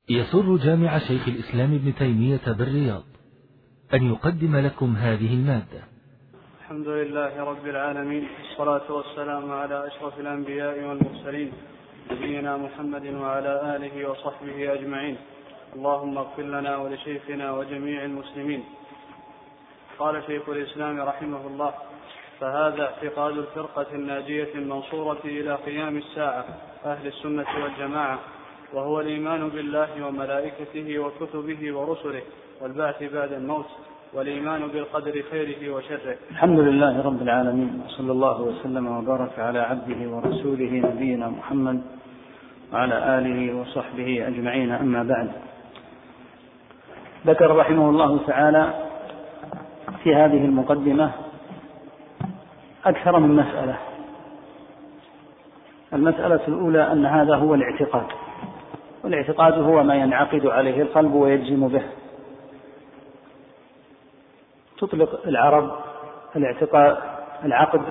يسر جامع شيخ الإسلام ابن تيمية بالرياض أن يقدم لكم هذه المادة. الحمد لله رب العالمين، والصلاة والسلام على أشرف الأنبياء والمرسلين نبينا محمد وعلى آله وصحبه أجمعين. اللهم اغفر لنا ولشيخنا وجميع المسلمين. قال شيخ الإسلام رحمه الله: فهذا اعتقاد الفرقة الناجية المنصورة إلى قيام الساعة أهل السنة والجماعة، وهو الإيمان بالله وملائكته وكتبه ورسله والبعث بعد الموت، والإيمان بالقدر خيره وشره. الحمد لله رب العالمين، وصلى الله وسلم وبارك على عبده ورسوله نبينا محمد وعلى آله وصحبه أجمعين، أما بعد. ذكر رحمه الله تعالى في هذه المقدمة أكثر من مسألة. المسألة الأولى أن هذا هو الاعتقاد، والاعتقاد هو ما ينعقد عليه القلب ويجزم به. تطلق العرب العقد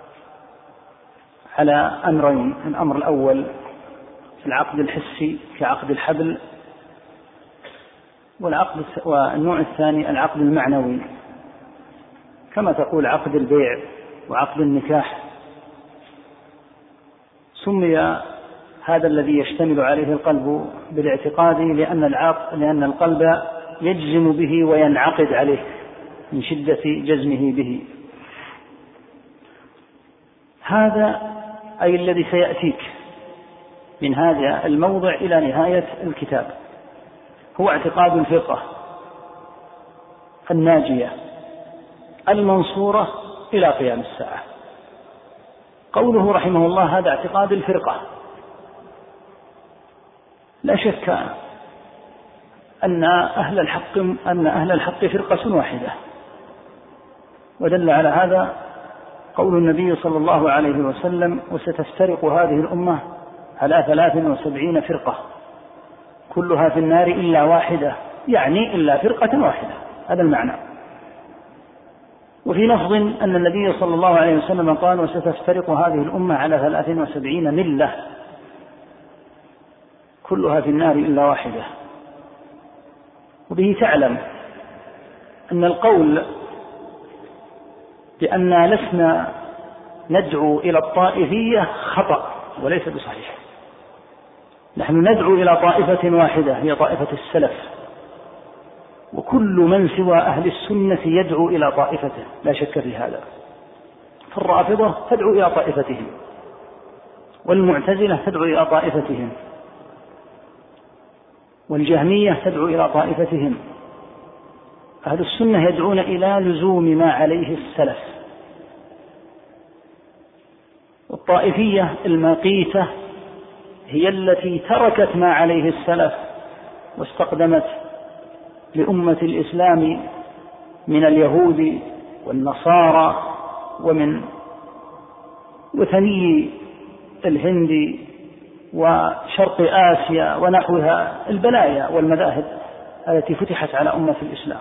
على أمرين: الأمر الأول العقد الحسي كعقد الحبل، والنوع الثاني العقد المعنوي، كما تقول عقد البيع وعقد النكاح. سمي هذا الذي يشتمل عليه القلب بالاعتقاد لأن القلب يجزم به وينعقد عليه من شدة جزمه به. هذا أي الذي سيأتيك من هذا الموضع إلى نهاية الكتاب هو اعتقاد الفرقة الناجية المنصورة إلى قيام الساعة. قوله رحمه الله هذا اعتقاد الفرقة، لا شك أن أهل الحق فرقة واحدة، ودل على هذا قول النبي صلى الله عليه وسلم: وستفترق هذه الأمة على 73 فرقة كلها في النار إلا واحدة، يعني إلا فرقة واحدة، هذا المعنى. وفي لفظ أن النبي صلى الله عليه وسلم قال: وستفترق هذه الأمة على 73 ملة كلها في النار إلا واحدة. وبه تعلم أن القول بأننا لسنا ندعو إلى الطائفية خطأ وليس بصحيح. نحن ندعو إلى طائفة واحدة هي طائفة السلف، وكل من سوى أهل السنة يدعو إلى طائفته، لا شك في هذا. فالرافضة تدعو إلى طائفتهم، والمعتزلة تدعو إلى طائفتهم، والجهمية تدعو إلى طائفتهم. أهل السنة يدعون إلى لزوم ما عليه السلف. والطائفية المقيتة هي التي تركت ما عليه السلف واستقدمت لأمة الإسلام من اليهود والنصارى ومن وثني الهند وشرق آسيا ونحوها البلايا والمذاهب التي فتحت على أمة الإسلام.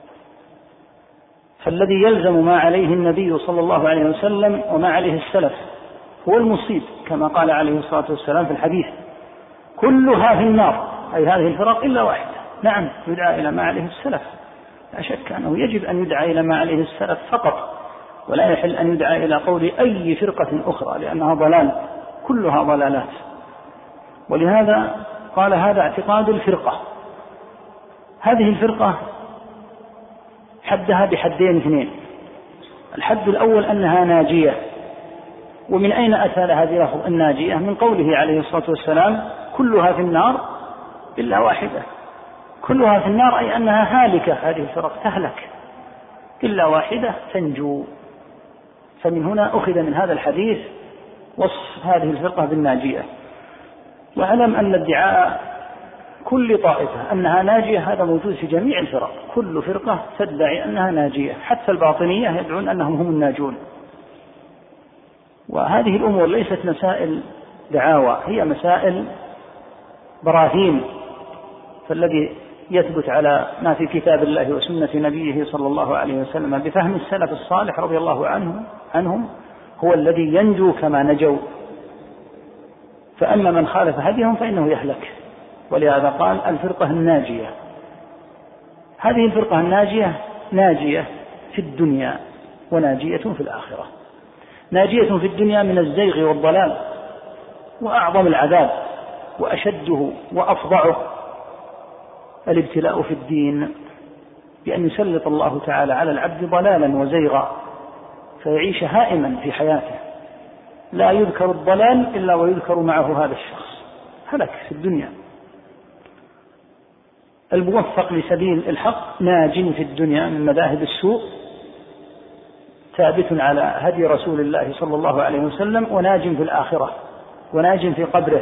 فالذي يلزم ما عليه النبي صلى الله عليه وسلم وما عليه السلف هو المصيب، كما قال عليه الصلاة والسلام في الحديث: كلها في النار، أي هذه الفرق إلا واحدة. نعم، يدعى إلى ما عليه السلف، لا شك أنه يجب أن يدعى إلى ما عليه السلف فقط، ولا يحل أن يدعى إلى قول أي فرقة أخرى، لأنها ضلال، كلها ضلالات. ولهذا قال هذا اعتقاد الفرقة. هذه الفرقة حدها بحدين اثنين: الحد الأول أنها ناجية. ومن أين أتى هذه الناجية؟ من قوله عليه الصلاة والسلام: كلها في النار إلا واحدة. كلها في النار أي أنها هالكة، هذه الفرق تهلك، إلا واحدة تنجو. فمن هنا أخذ من هذا الحديث وصف هذه الفرقة بالناجية. واعلم أن ادعاء كل طائفة أنها ناجية هذا موجود في جميع الفرق، كل فرقة تدعي أنها ناجية، حتى الباطنية يدعون أنهم هم الناجون. وهذه الأمور ليست مسائل دعاوى، هي مسائل براهين. فالذي يثبت على ما في كتاب الله وسنة نبيه صلى الله عليه وسلم بفهم السلف الصالح رضي الله عنهم هو الذي ينجو كما نجوا. فأما من خالف هديهم فإنه يهلك. ولهذا قال الفرقة الناجية. هذه الفرقة الناجية ناجية في الدنيا وناجية في الآخرة. ناجية في الدنيا من الزيغ والضلال، وأعظم العذاب وأشده وأفظعه الابتلاء في الدين، بأن يسلط الله تعالى على العبد ضلالا وزيغا فيعيش هائما في حياته، لا يذكر الضلال إلا ويذكر معه هذا الشخص، هلك في الدنيا. الموفق لسبيل الحق ناج في الدنيا من مذاهب السوء، ثابت على هدي رسول الله صلى الله عليه وسلم، وناج في الآخرة، وناج في قبره.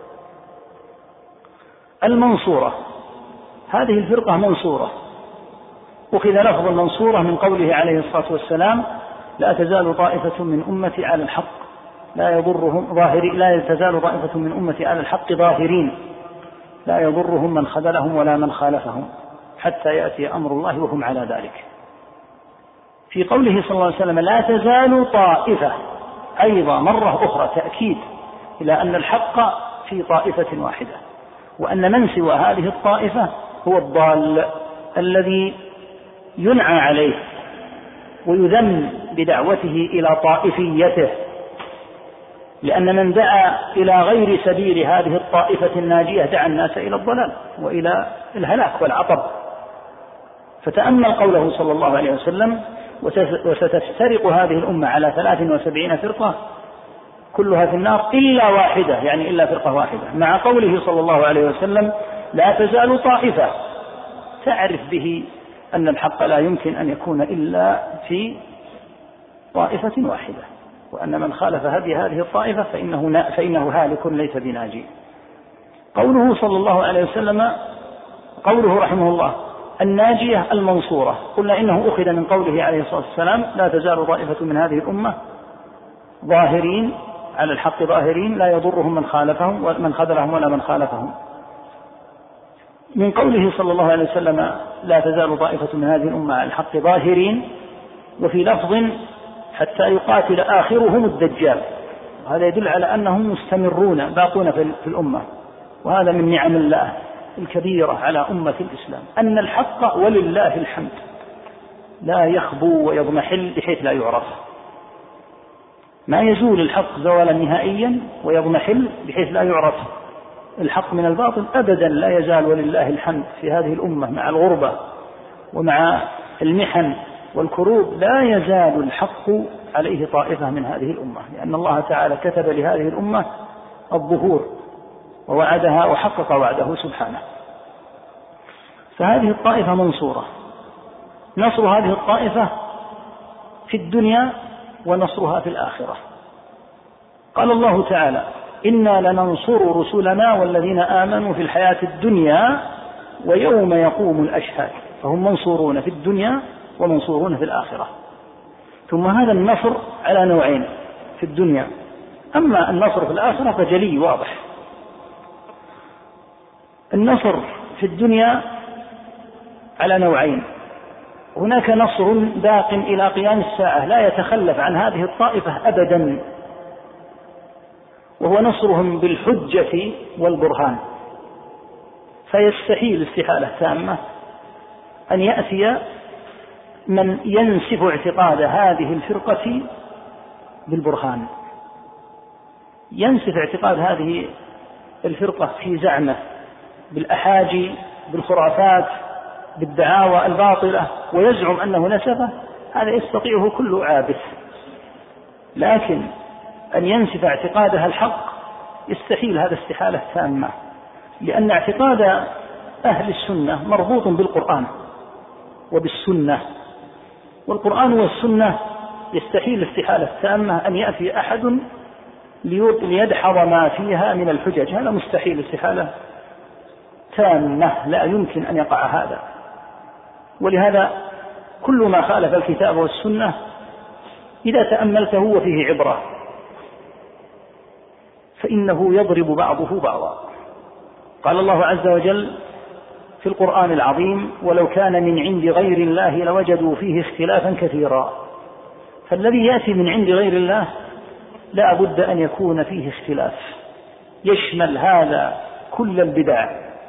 المنصورة، هذه الفرقة منصورة، أخذ لفظ المنصورة من قوله عليه الصلاة والسلام: لا تزال طائفة من أمتي على الحق لا تزال طائفة من أمتي على الحق ظاهرين لا يضرهم من خذلهم ولا من خالفهم حتى يأتي أمر الله وهم على ذلك. في قوله صلى الله عليه وسلم لا تزال طائفة، أيضا مرة أخرى تأكيد إلى أن الحق في طائفة واحدة، وأن من سوى هذه الطائفة هو الضال الذي ينعى عليه ويذم بدعوته إلى طائفيته، لأن من دعا إلى غير سبيل هذه الطائفة الناجية دعا الناس إلى الضلال وإلى الهلاك والعطب. فتأمل قوله صلى الله عليه وسلم: وستفترق هذه الأمة على 73 فرقة كلها في النار إلا واحدة، يعني إلا فرقة واحدة، مع قوله صلى الله عليه وسلم: لا تزال طائفة، تعرف به أن الحق لا يمكن أن يكون إلا في طائفة واحدة، وأن من خالف هدي هذه الطائفة فإنه هالك ليس بناجي. قوله صلى الله عليه وسلم، قوله رحمه الله: الناجية المنصورة، قلنا إنه أخذ من قوله عليه الصلاة والسلام: لا تزال طائفة من هذه الأمة ظاهرين على الحق ظاهرين لا يضرهم من خالفهم ومن خذلهم ولا من خالفهم. من قوله صلى الله عليه وسلم: لا تزال طائفة من هذه الأمة على الحق ظاهرين، وفي لفظ: حتى يقاتل آخرهم الدجال. هذا يدل على أنهم مستمرون باقون في الأمة، وهذا من نعم الله الكبيرة على أمة الإسلام، أن الحق ولله الحمد لا يخبو ويضمحل بحيث لا يعرف، ما يزول الحق زوالا نهائيا ويضمحل بحيث لا يعرف الحق من الباطل أبدا، لا يزال ولله الحمد في هذه الأمة مع الغربة ومع المحن والكروب، لا يزال الحق عليه طائفة من هذه الأمة، لأن الله تعالى كتب لهذه الأمة الظهور ووعدها وحقق وعده سبحانه. فهذه الطائفة منصورة، نصر هذه الطائفة في الدنيا ونصرها في الآخرة. قال الله تعالى: إنا لننصر رسلنا والذين آمنوا في الحياة الدنيا ويوم يقوم الأشهاد، فهم منصورون في الدنيا ومنصورون في الآخرة. ثم هذا النصر على نوعين في الدنيا، أما النصر في الآخرة فجلي واضح. النصر في الدنيا على نوعين: هناك نصر باق إلى قيام الساعة لا يتخلف عن هذه الطائفة أبدا، وهو نصرهم بالحجة والبرهان، فيستحيل استحالة تامة أن يأتي من ينسف اعتقاد هذه الفرقة بالبرهان، ينسف اعتقاد هذه الفرقة في زعمه بالأحاجي بالخرافات بالدعاوى الباطلة ويزعم أنه نسفه، هذا يستطيعه كل عابث. لكن أن ينسف اعتقادها الحق يستحيل، هذا استحالة تامة، لأن اعتقاد أهل السنة مربوط بالقرآن وبالسنة، والقرآن والسنة يستحيل استحالة تامة أن يأتي أحد ليدحض ما فيها من الحجج، هذا مستحيل استحالة تامة، لا يمكن أن يقع هذا. ولهذا كل ما خالف الكتاب والسنة إذا تأملته وفيه عبرة فإنه يضرب بعضه بعضا. قال الله عز وجل في القرآن العظيم: ولو كان من عند غير الله لوجدوا فيه اختلافا كثيرا. فالذي يأتي من عند غير الله لا بد أن يكون فيه اختلاف، يشمل هذا كل البدع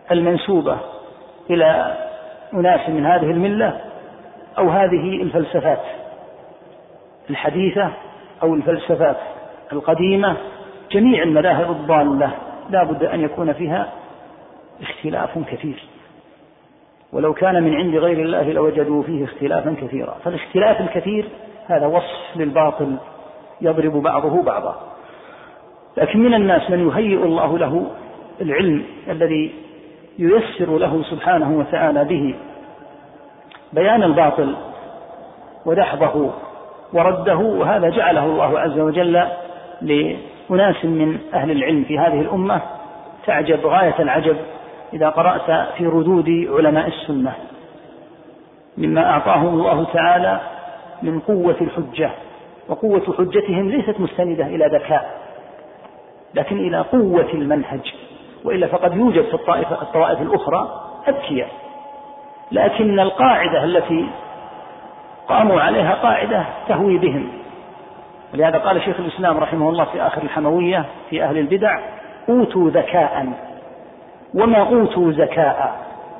المنسوبة إلى أناس من هذه الملة أو هذه الفلسفات الحديثة أو الفلسفات القديمة، جميع المذاهب الضالة لا بد أن يكون فيها اختلاف كثير، ولو كان من عند غير الله لوجدوا فيه اختلافا كثيرا. فالاختلاف الكثير هذا وصف للباطل يضرب بعضه بعضا. لكن من الناس من يهيئ الله له العلم الذي ييسر له سبحانه وتعالى به بيان الباطل ودحضه ورده، وهذا جعله الله عز وجل لأناس من أهل العلم في هذه الأمة تعجب غاية العجب إذا قرأت في ردود علماء السنة مما أعطاهم الله تعالى من قوة الحجة. وقوة حجتهم ليست مستندة إلى ذكاء لكن إلى قوة المنهج، وإلا فقد يوجد في الطوائف الأخرى أذكياء، لكن القاعدة التي قاموا عليها قاعدة تهوي بهم. ولهذا قال شيخ الإسلام رحمه الله في آخر الحموية في أهل البدع: أوتوا ذكاء وما أوتوا زكاء.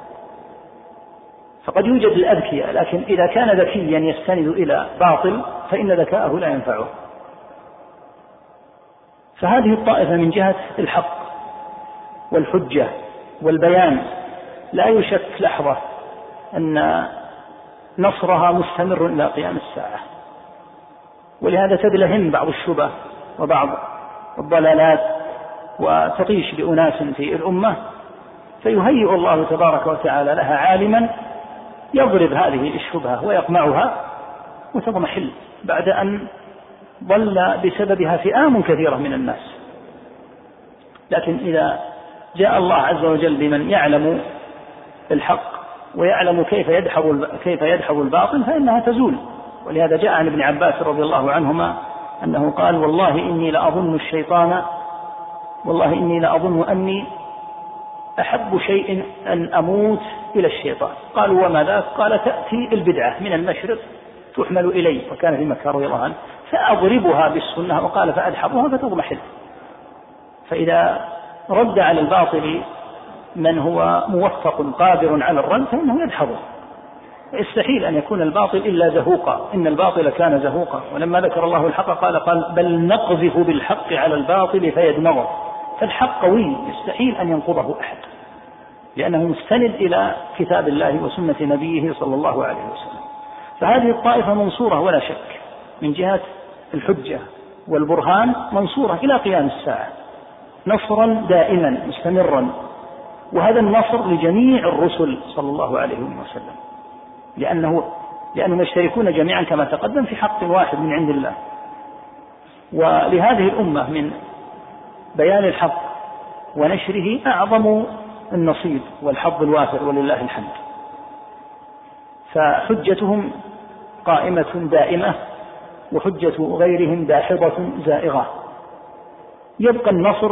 فقد يوجد الأذكياء، لكن إذا كان ذكيا يستند إلى باطل فإن ذكاءه لا ينفعه. فهذه الطائفة من جهة الحق والحجة والبيان لا يشك لحظة أن نصرها مستمر إلى قيام الساعة، ولهذا تدلهم بعض الشبه وبعض الضلالات وتطيش بأناس في الأمة، فيهيئ الله تبارك وتعالى لها عالما يضرب هذه الشبهة ويقمعها وتضمحل بعد أن ضل بسببها فئام كثيرة من الناس. لكن إذا جاء الله عز وجل بمن يعلم الحق ويعلم كيف يدحض الباطل فإنها تزول. ولهذا جاء عن ابن عباس رضي الله عنهما أنه قال: والله إني لأظن أني أحب شيء أن أموت إلى الشيطان. قالوا: وما ذاك؟ قال: تأتي البدعة من المشرق تحمل إلي، وكان في مكة رضي الله عنه، فأضربها بالسنة، وقال: فأدحضها فتضمحل. فإذا رد على الباطل من هو موفق قادر على الرد فإنه يدحضه. يستحيل أن يكون الباطل إلا زهوقا، إن الباطل كان زهوقا. ولما ذكر الله الحق قال: بل نقذف بالحق على الباطل فيدمغه. فالحق قوي يستحيل أن ينقضه أحد، لأنه مستند إلى كتاب الله وسنة نبيه صلى الله عليه وسلم. فهذه الطائفة منصورة ولا شك من جهة الحجة والبرهان، منصورة إلى قيام الساعة نصرا دائما مستمرا. وهذا النصر لجميع الرسل صلى الله عليه وسلم، لأنهم يشتركون جميعا كما تقدم في حق واحد من عند الله. ولهذه الأمة من بيان الحق ونشره أعظم النصيب والحظ الوافر ولله الحمد. فحجتهم قائمة دائمة، وحجة غيرهم داحضة زائغة. يبقى النصر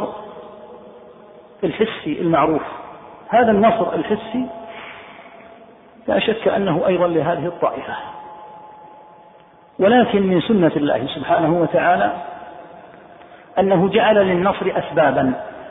الحسي المعروف. هذا النصر الحسي لا شك أنه أيضا لهذه الطائفة، ولكن من سنة الله سبحانه وتعالى أنه جعل للنصر أسبابا،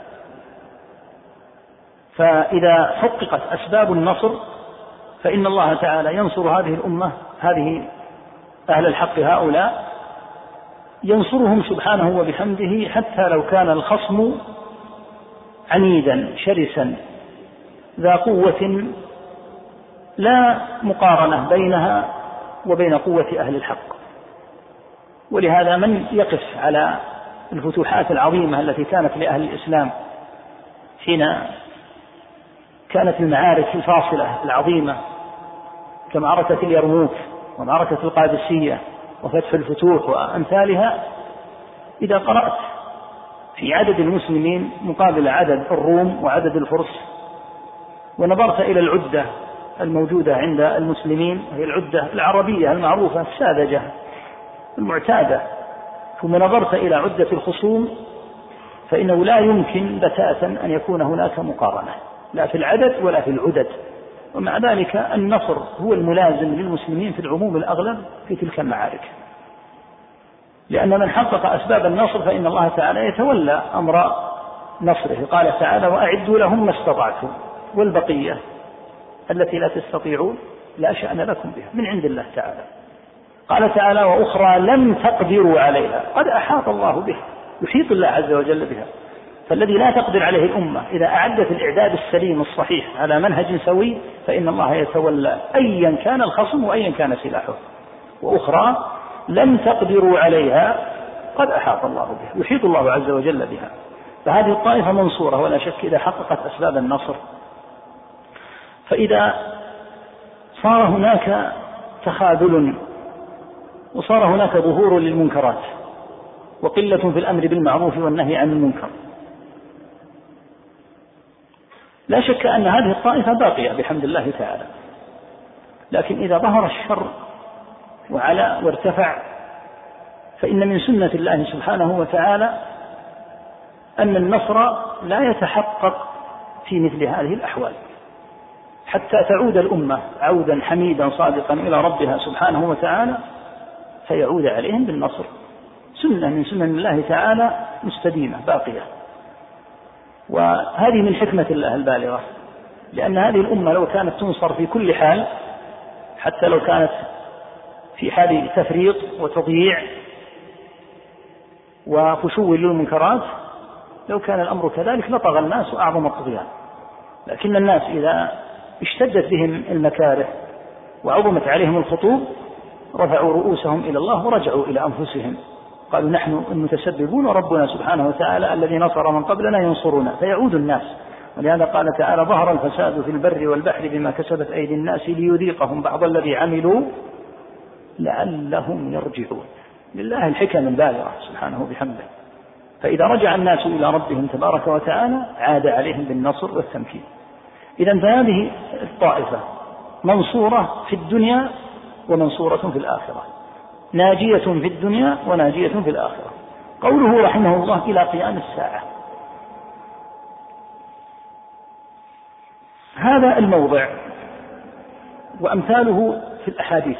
فإذا حققت أسباب النصر فإن الله تعالى ينصر هذه الأمة، هذه أهل الحق هؤلاء ينصرهم سبحانه وبحمده، حتى لو كان الخصم عنيدا شرسا ذا قوة لا مقارنة بينها وبين قوة أهل الحق. ولهذا من يقف على الفتوحات العظيمة التي كانت لأهل الإسلام حين كانت المعارك الفاصلة العظيمة كمعركة اليرموك ومعركة القادسية وفتح الفتوح وأمثالها، إذا قرأت في عدد المسلمين مقابل عدد الروم وعدد الفرس، ونظرت إلى العدة الموجودة عند المسلمين، هي العدة العربية المعروفة الساذجة المعتادة، ثم نظرت إلى عدة الخصوم، فإنه لا يمكن بتاتا أن يكون هناك مقارنة لا في العدد ولا في العدد. ومع ذلك النصر هو الملازم للمسلمين في العموم الأغلب في تلك المعارك، لأن من حقق أسباب النصر فإن الله تعالى يتولى أمر نصره. قال تعالى: وأعدوا لهم ما استطعتم. والبقية التي لا تستطيعون لا شأن لكم بها من عند الله تعالى. قال تعالى وأخرى لم تقدروا عليها قد أحاط الله بها، يحيط الله عز وجل بها. فالذي لا تقدر عليه الأمة إذا أعدت الإعداد السليم الصحيح على منهج سوي فإن الله يتولى أيا كان الخصم وأيا كان سلاحه. وأخرى لم تقدروا عليها قد أحاط الله بها، يحيط الله عز وجل بها. فهذه الطائفة منصورة ولا شك إذا حققت أسباب النصر. فإذا صار هناك تخاذل وصار هناك ظهور للمنكرات وقلة في الأمر بالمعروف والنهي عن المنكر، لا شك أن هذه الطائفة باقية بحمد الله تعالى. لكن إذا ظهر الشر وعلى وارتفع فإن من سنة الله سبحانه وتعالى أن النصر لا يتحقق في مثل هذه الأحوال حتى تعود الأمة عودا حميدا صادقا إلى ربها سبحانه وتعالى فيعود عليهم بالنصر. سنة من سنن الله تعالى مستديمة باقية، وهذه من حكمة الله البالغة، لأن هذه الأمة لو كانت تنصر في كل حال حتى لو كانت في حال تفريط وتضييع وخشوع للمنكرات لو كان الأمر كذلك لطغى الناس أعظم الطغيان. لكن الناس إذا اشتدت بهم المكاره وعظمت عليهم الخطوب رفعوا رؤوسهم إلى الله ورجعوا إلى أنفسهم، قالوا نحن المتسببون وربنا سبحانه وتعالى الذي نصر من قبلنا ينصرنا، فيعود الناس. ولهذا قال تعالى ظهر الفساد في البر والبحر بما كسبت أيدي الناس ليذيقهم بعض الذي عملوا لعلهم يرجعون. لله الحكم البالغة سبحانه بحمده. فإذا رجع الناس إلى ربهم تبارك وتعالى عاد عليهم بالنصر والتمكين. إذن فهذه الطائفة منصورة في الدنيا ومنصورة في الآخرة، ناجية في الدنيا وناجية في الآخرة. قوله رحمه الله إلى قيام الساعة، هذا الموضع وأمثاله في الأحاديث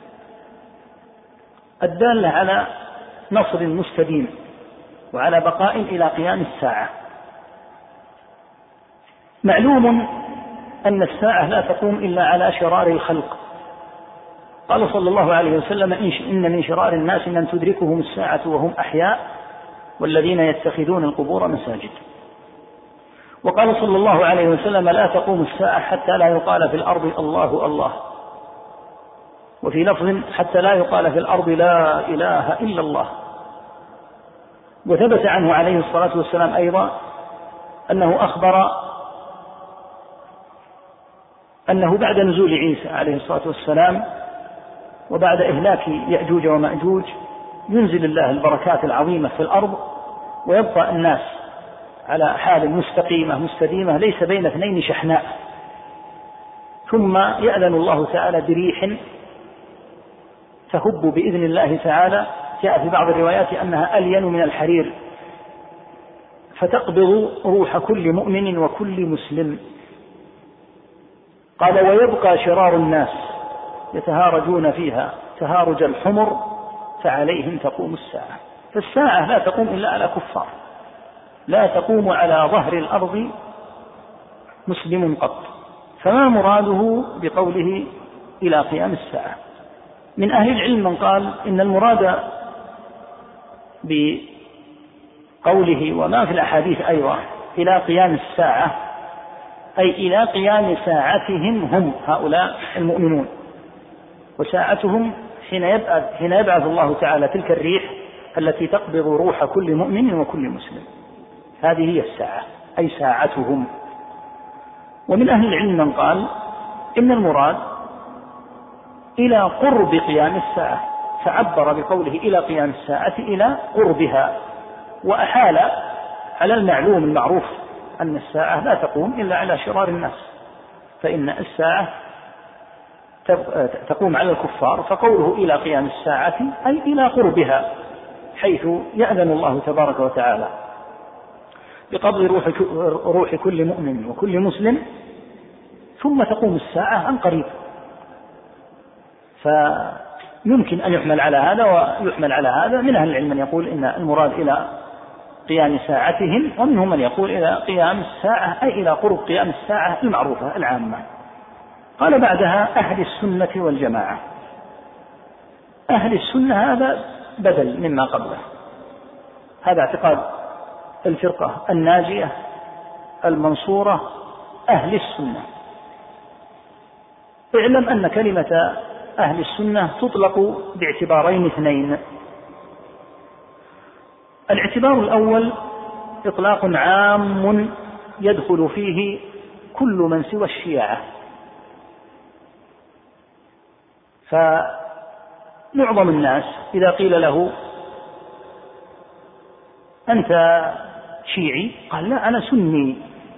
الدالة على نصر مستديم وعلى بقاء إلى قيام الساعة. معلوم أن الساعة لا تقوم إلا على شرار الخلق. قال صلى الله عليه وسلم إن من شرار الناس من تدركهم الساعة وهم أحياء والذين يتخذون القبور مساجد. وقال صلى الله عليه وسلم لا تقوم الساعة حتى لا يقال في الأرض الله الله، وفي لفظ حتى لا يقال في الأرض لا إله إلا الله. وثبت عنه عليه الصلاة والسلام أيضا أنه أخبر أنه بعد نزول عيسى عليه الصلاة والسلام وبعد إهلاك يأجوج ومأجوج ينزل الله البركات العظيمة في الأرض ويبقى الناس على حال مستقيمة مستديمة ليس بين اثنين شحناء، ثم يأذن الله تعالى بريح تهب بإذن الله تعالى، جاء في بعض الروايات أنها ألين من الحرير، فتقبض روح كل مؤمن وكل مسلم. قال ويبقى شرار الناس يتهارجون فيها تهارج الحمر فعليهم تقوم الساعة. فالساعة لا تقوم إلا على كفار، لا تقوم على ظهر الأرض مسلم قط. فما مراده بقوله إلى قيام الساعة؟ من أهل العلم من قال إن المراد بقوله وما في الأحاديث أيضا إلى قيام الساعة أي إلى قيام ساعتهم هم هؤلاء المؤمنون، وساعتهم حين يبعث الله تعالى تلك الريح التي تقبض روح كل مؤمن وكل مسلم، هذه هي الساعة أي ساعتهم. ومن أهل العلم من قال إن المراد إلى قرب قيام الساعة، فعبر بقوله إلى قيام الساعة إلى قربها، وأحال على المعلوم المعروف أن الساعة لا تقوم إلا على شرار الناس، فإن الساعة تقوم على الكفار، فقوله إلى قيام الساعة أي إلى قربها، حيث يأذن الله تبارك وتعالى بقبض روح كل مؤمن وكل مسلم، ثم تقوم الساعة عن قريب. فيمكن أن يحمل على هذا ويحمل على هذا. من أهل العلم من يقول إن المراد إلى قيام ساعتهم، ومنهم من يقول إلى قيام الساعة أي إلى قرب قيام الساعة المعروفة العامة. قال بعدها أهل السنة والجماعة. أهل السنة هذا بدل مما قبله، هذا اعتقاد الفرقة الناجية المنصورة أهل السنة. اعلم أن كلمة أهل السنة تطلق باعتبارين اثنين. الاعتبار الأول إطلاق عام يدخل فيه كل من سوى الشيعة، فمعظم الناس إذا قيل له أنت شيعي قال لا أنا سني،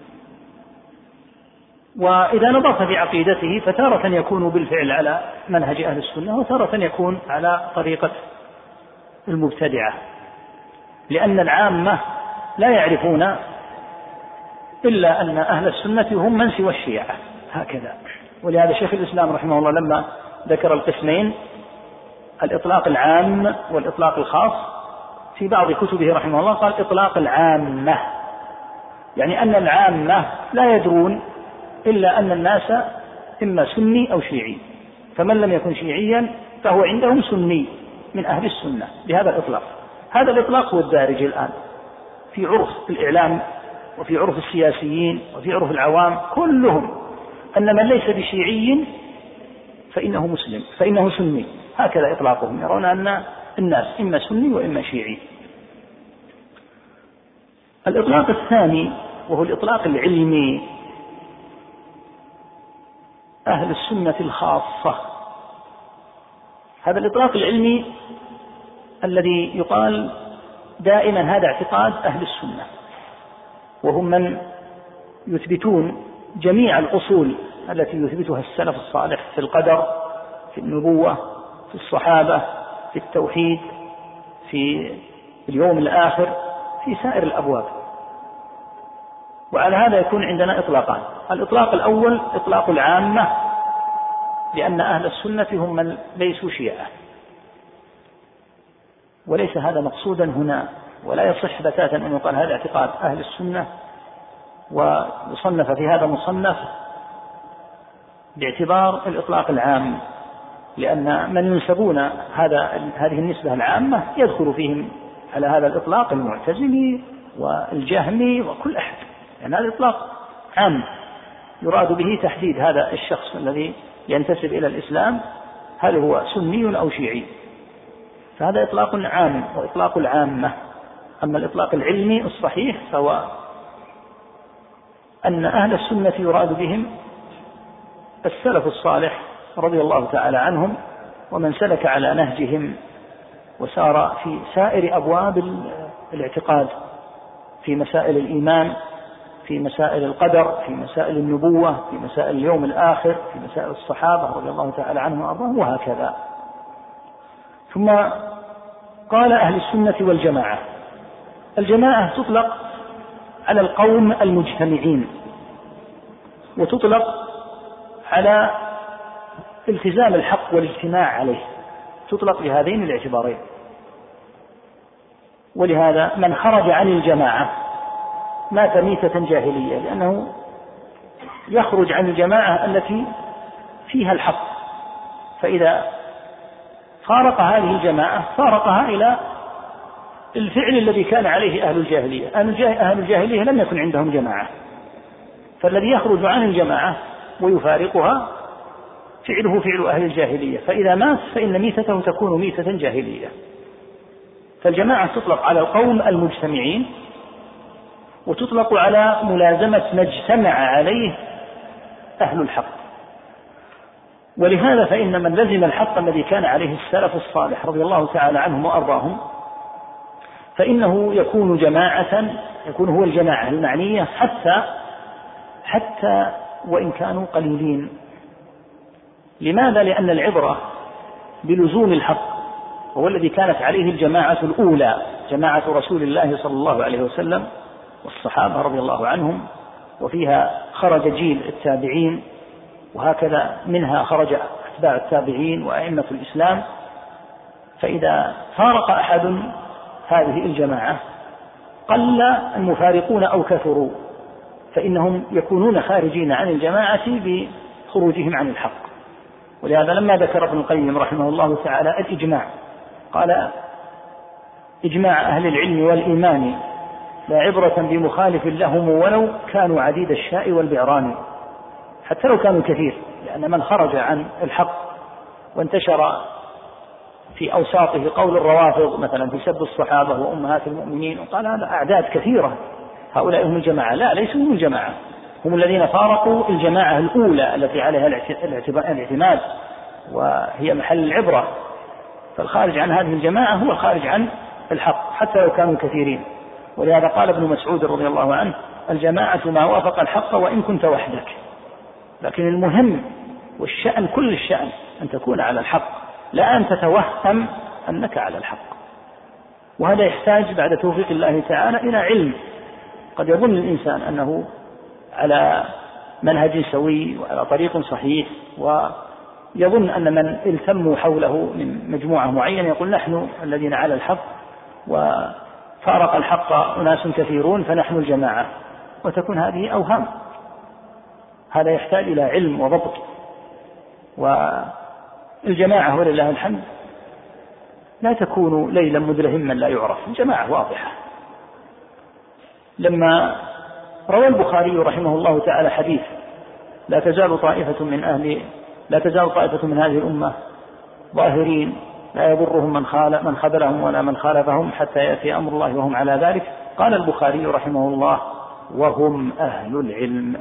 وإذا نظرت في عقيدته فتارة يكون بالفعل على منهج أهل السنة وتارة يكون على طريقة المبتدعة، لأن العامة لا يعرفون إلا أن أهل السنة هم من سوى الشيعة هكذا. ولهذا شيخ الإسلام رحمه الله لما ذكر القسمين الإطلاق العام والإطلاق الخاص في بعض كتبه رحمه الله قال إطلاق العامة، يعني أن العامة لا يدرون إلا أن الناس إما سني أو شيعي، فمن لم يكن شيعيا فهو عندهم سني من أهل السنة بهذا الإطلاق. هذا الإطلاق هو الدارج الآن في عرف الإعلام وفي عرف السياسيين وفي عرف العوام كلهم، أن من ليس بشيعي فإنه مسلم فإنه سني، هكذا إطلاقهم، يرون أن الناس إما سني وإما شيعي. الإطلاق الثاني وهو الإطلاق العلمي، أهل السنة الخاصة. هذا الإطلاق العلمي الذي يقال دائما هذا اعتقاد أهل السنة، وهم من يثبتون جميع الأصول التي يثبتها السلف الصالح في القدر، في النبوة، في الصحابة، في التوحيد، في اليوم الآخر، في سائر الأبواب. وعلى هذا يكون عندنا إطلاقان. الإطلاق الأول إطلاق العامة، لأن أهل السنة هم من ليسوا شيعة، وليس هذا مقصودا هنا، ولا يصح بتاتا أن يقال هذا اعتقاد أهل السنة ويصنف في هذا مصنف باعتبار الإطلاق العام، لأن من ينسبون هذه النسبة العامة يدخل فيهم على هذا الإطلاق المعتزلي والجهمي وكل أحد، لأن هذا الإطلاق عام يراد به تحديد هذا الشخص الذي ينتسب إلى الإسلام هل هو سني أو شيعي، فهذا إطلاق عام وإطلاق العامة. أما الإطلاق العلمي الصحيح فهو أن أهل السنة يراد بهم السلف الصالح رضي الله تعالى عنهم، ومن سلك على نهجهم وسار في سائر أبواب الاعتقاد، في مسائل الإيمان، في مسائل القدر، في مسائل النبوة، في مسائل اليوم الآخر، في مسائل الصحابة رضي الله تعالى عنهم وأرضاهم، وهكذا. ثم قال أهل السنة والجماعة. الجماعة تطلق على القوم المجتمعين، وتطلق على التزام الحق والاجتماع عليه، تطلق بهذين الاعتبارين. ولهذا من خرج عن الجماعة مات ميتة جاهلية، لأنه يخرج عن الجماعة التي فيها الحق، فإذا فارق هذه الجماعة فارقها إلى الفعل الذي كان عليه أهل الجاهلية. أهل الجاهلية لم يكن عندهم جماعة، فالذي يخرج عن الجماعة ويفارقها فعله فعل أهل الجاهلية، فإذا مات فإن ميتته تكون ميتة جاهلية. فالجماعة تطلق على القوم المجتمعين، وتطلق على ملازمة ما اجتمع عليه أهل الحق. ولهذا فإن من لزم الحق الذي كان عليه السلف الصالح رضي الله تعالى عنهم وأرضاهم فإنه يكون جماعة، يكون هو الجماعة المعنية حتى وإن كانوا قليلين. لماذا؟ لأن العبرة بلزوم الحق، وهو الذي كانت عليه الجماعة الأولى، جماعة رسول الله صلى الله عليه وسلم والصحابة رضي الله عنهم، وفيها خرج جيل التابعين، وهكذا منها خرج أتباع التابعين وأئمة الإسلام. فإذا فارق أحد هذه الجماعة قل المفارقون أو كثروا، فإنهم يكونون خارجين عن الجماعة بخروجهم عن الحق. ولهذا لما ذكر ابن القيم رحمه الله تعالى الإجماع قال: إجماع أهل العلم والإيمان لا عبرة بمخالف لهم ولو كانوا عديد الشاء والبعران، حتى لو كانوا كثير، لأن من خرج عن الحق وانتشر في أوساطه قول الروافض مثلا في سب الصحابة وأمهات المؤمنين وقال هذا أعداد كثيرة، هؤلاء هم الجماعة. لا، ليسوا هم الجماعة، هم الذين فارقوا الجماعة الأولى التي عليها الاعتماد وهي محل العبرة. فالخارج عن هذه الجماعة هو الخارج عن الحق حتى لو كانوا كثيرين. ولهذا قال ابن مسعود رضي الله عنه: الجماعة ما وافق الحق وإن كنت وحدك. لكن المهم والشأن كل الشأن أن تكون على الحق، لا أن تتوهم أنك على الحق. وهذا يحتاج بعد توفيق الله تعالى إلى علم. قد يظن الإنسان أنه على منهج سوي وعلى طريق صحيح، ويظن أن من التموا حوله من مجموعة معينة يقول نحن الذين على الحق وفارق الحق أناس كثيرون فنحن الجماعة، وتكون هذه أوهام. هذا يحتاج إلى علم وضبط. والجماعة ولله الحمد لا تكون ليلا مدلهما لا يعرف، الجماعة واضحة. لما روى البخاري رحمه الله تعالى حديث: لا تزال طائفة من هذه الأمة ظاهرين لا يضرهم من خذلهم ولا من خالفهم حتى يأتي أمر الله وهم على ذلك، قال البخاري رحمه الله: وهم أهل العلم.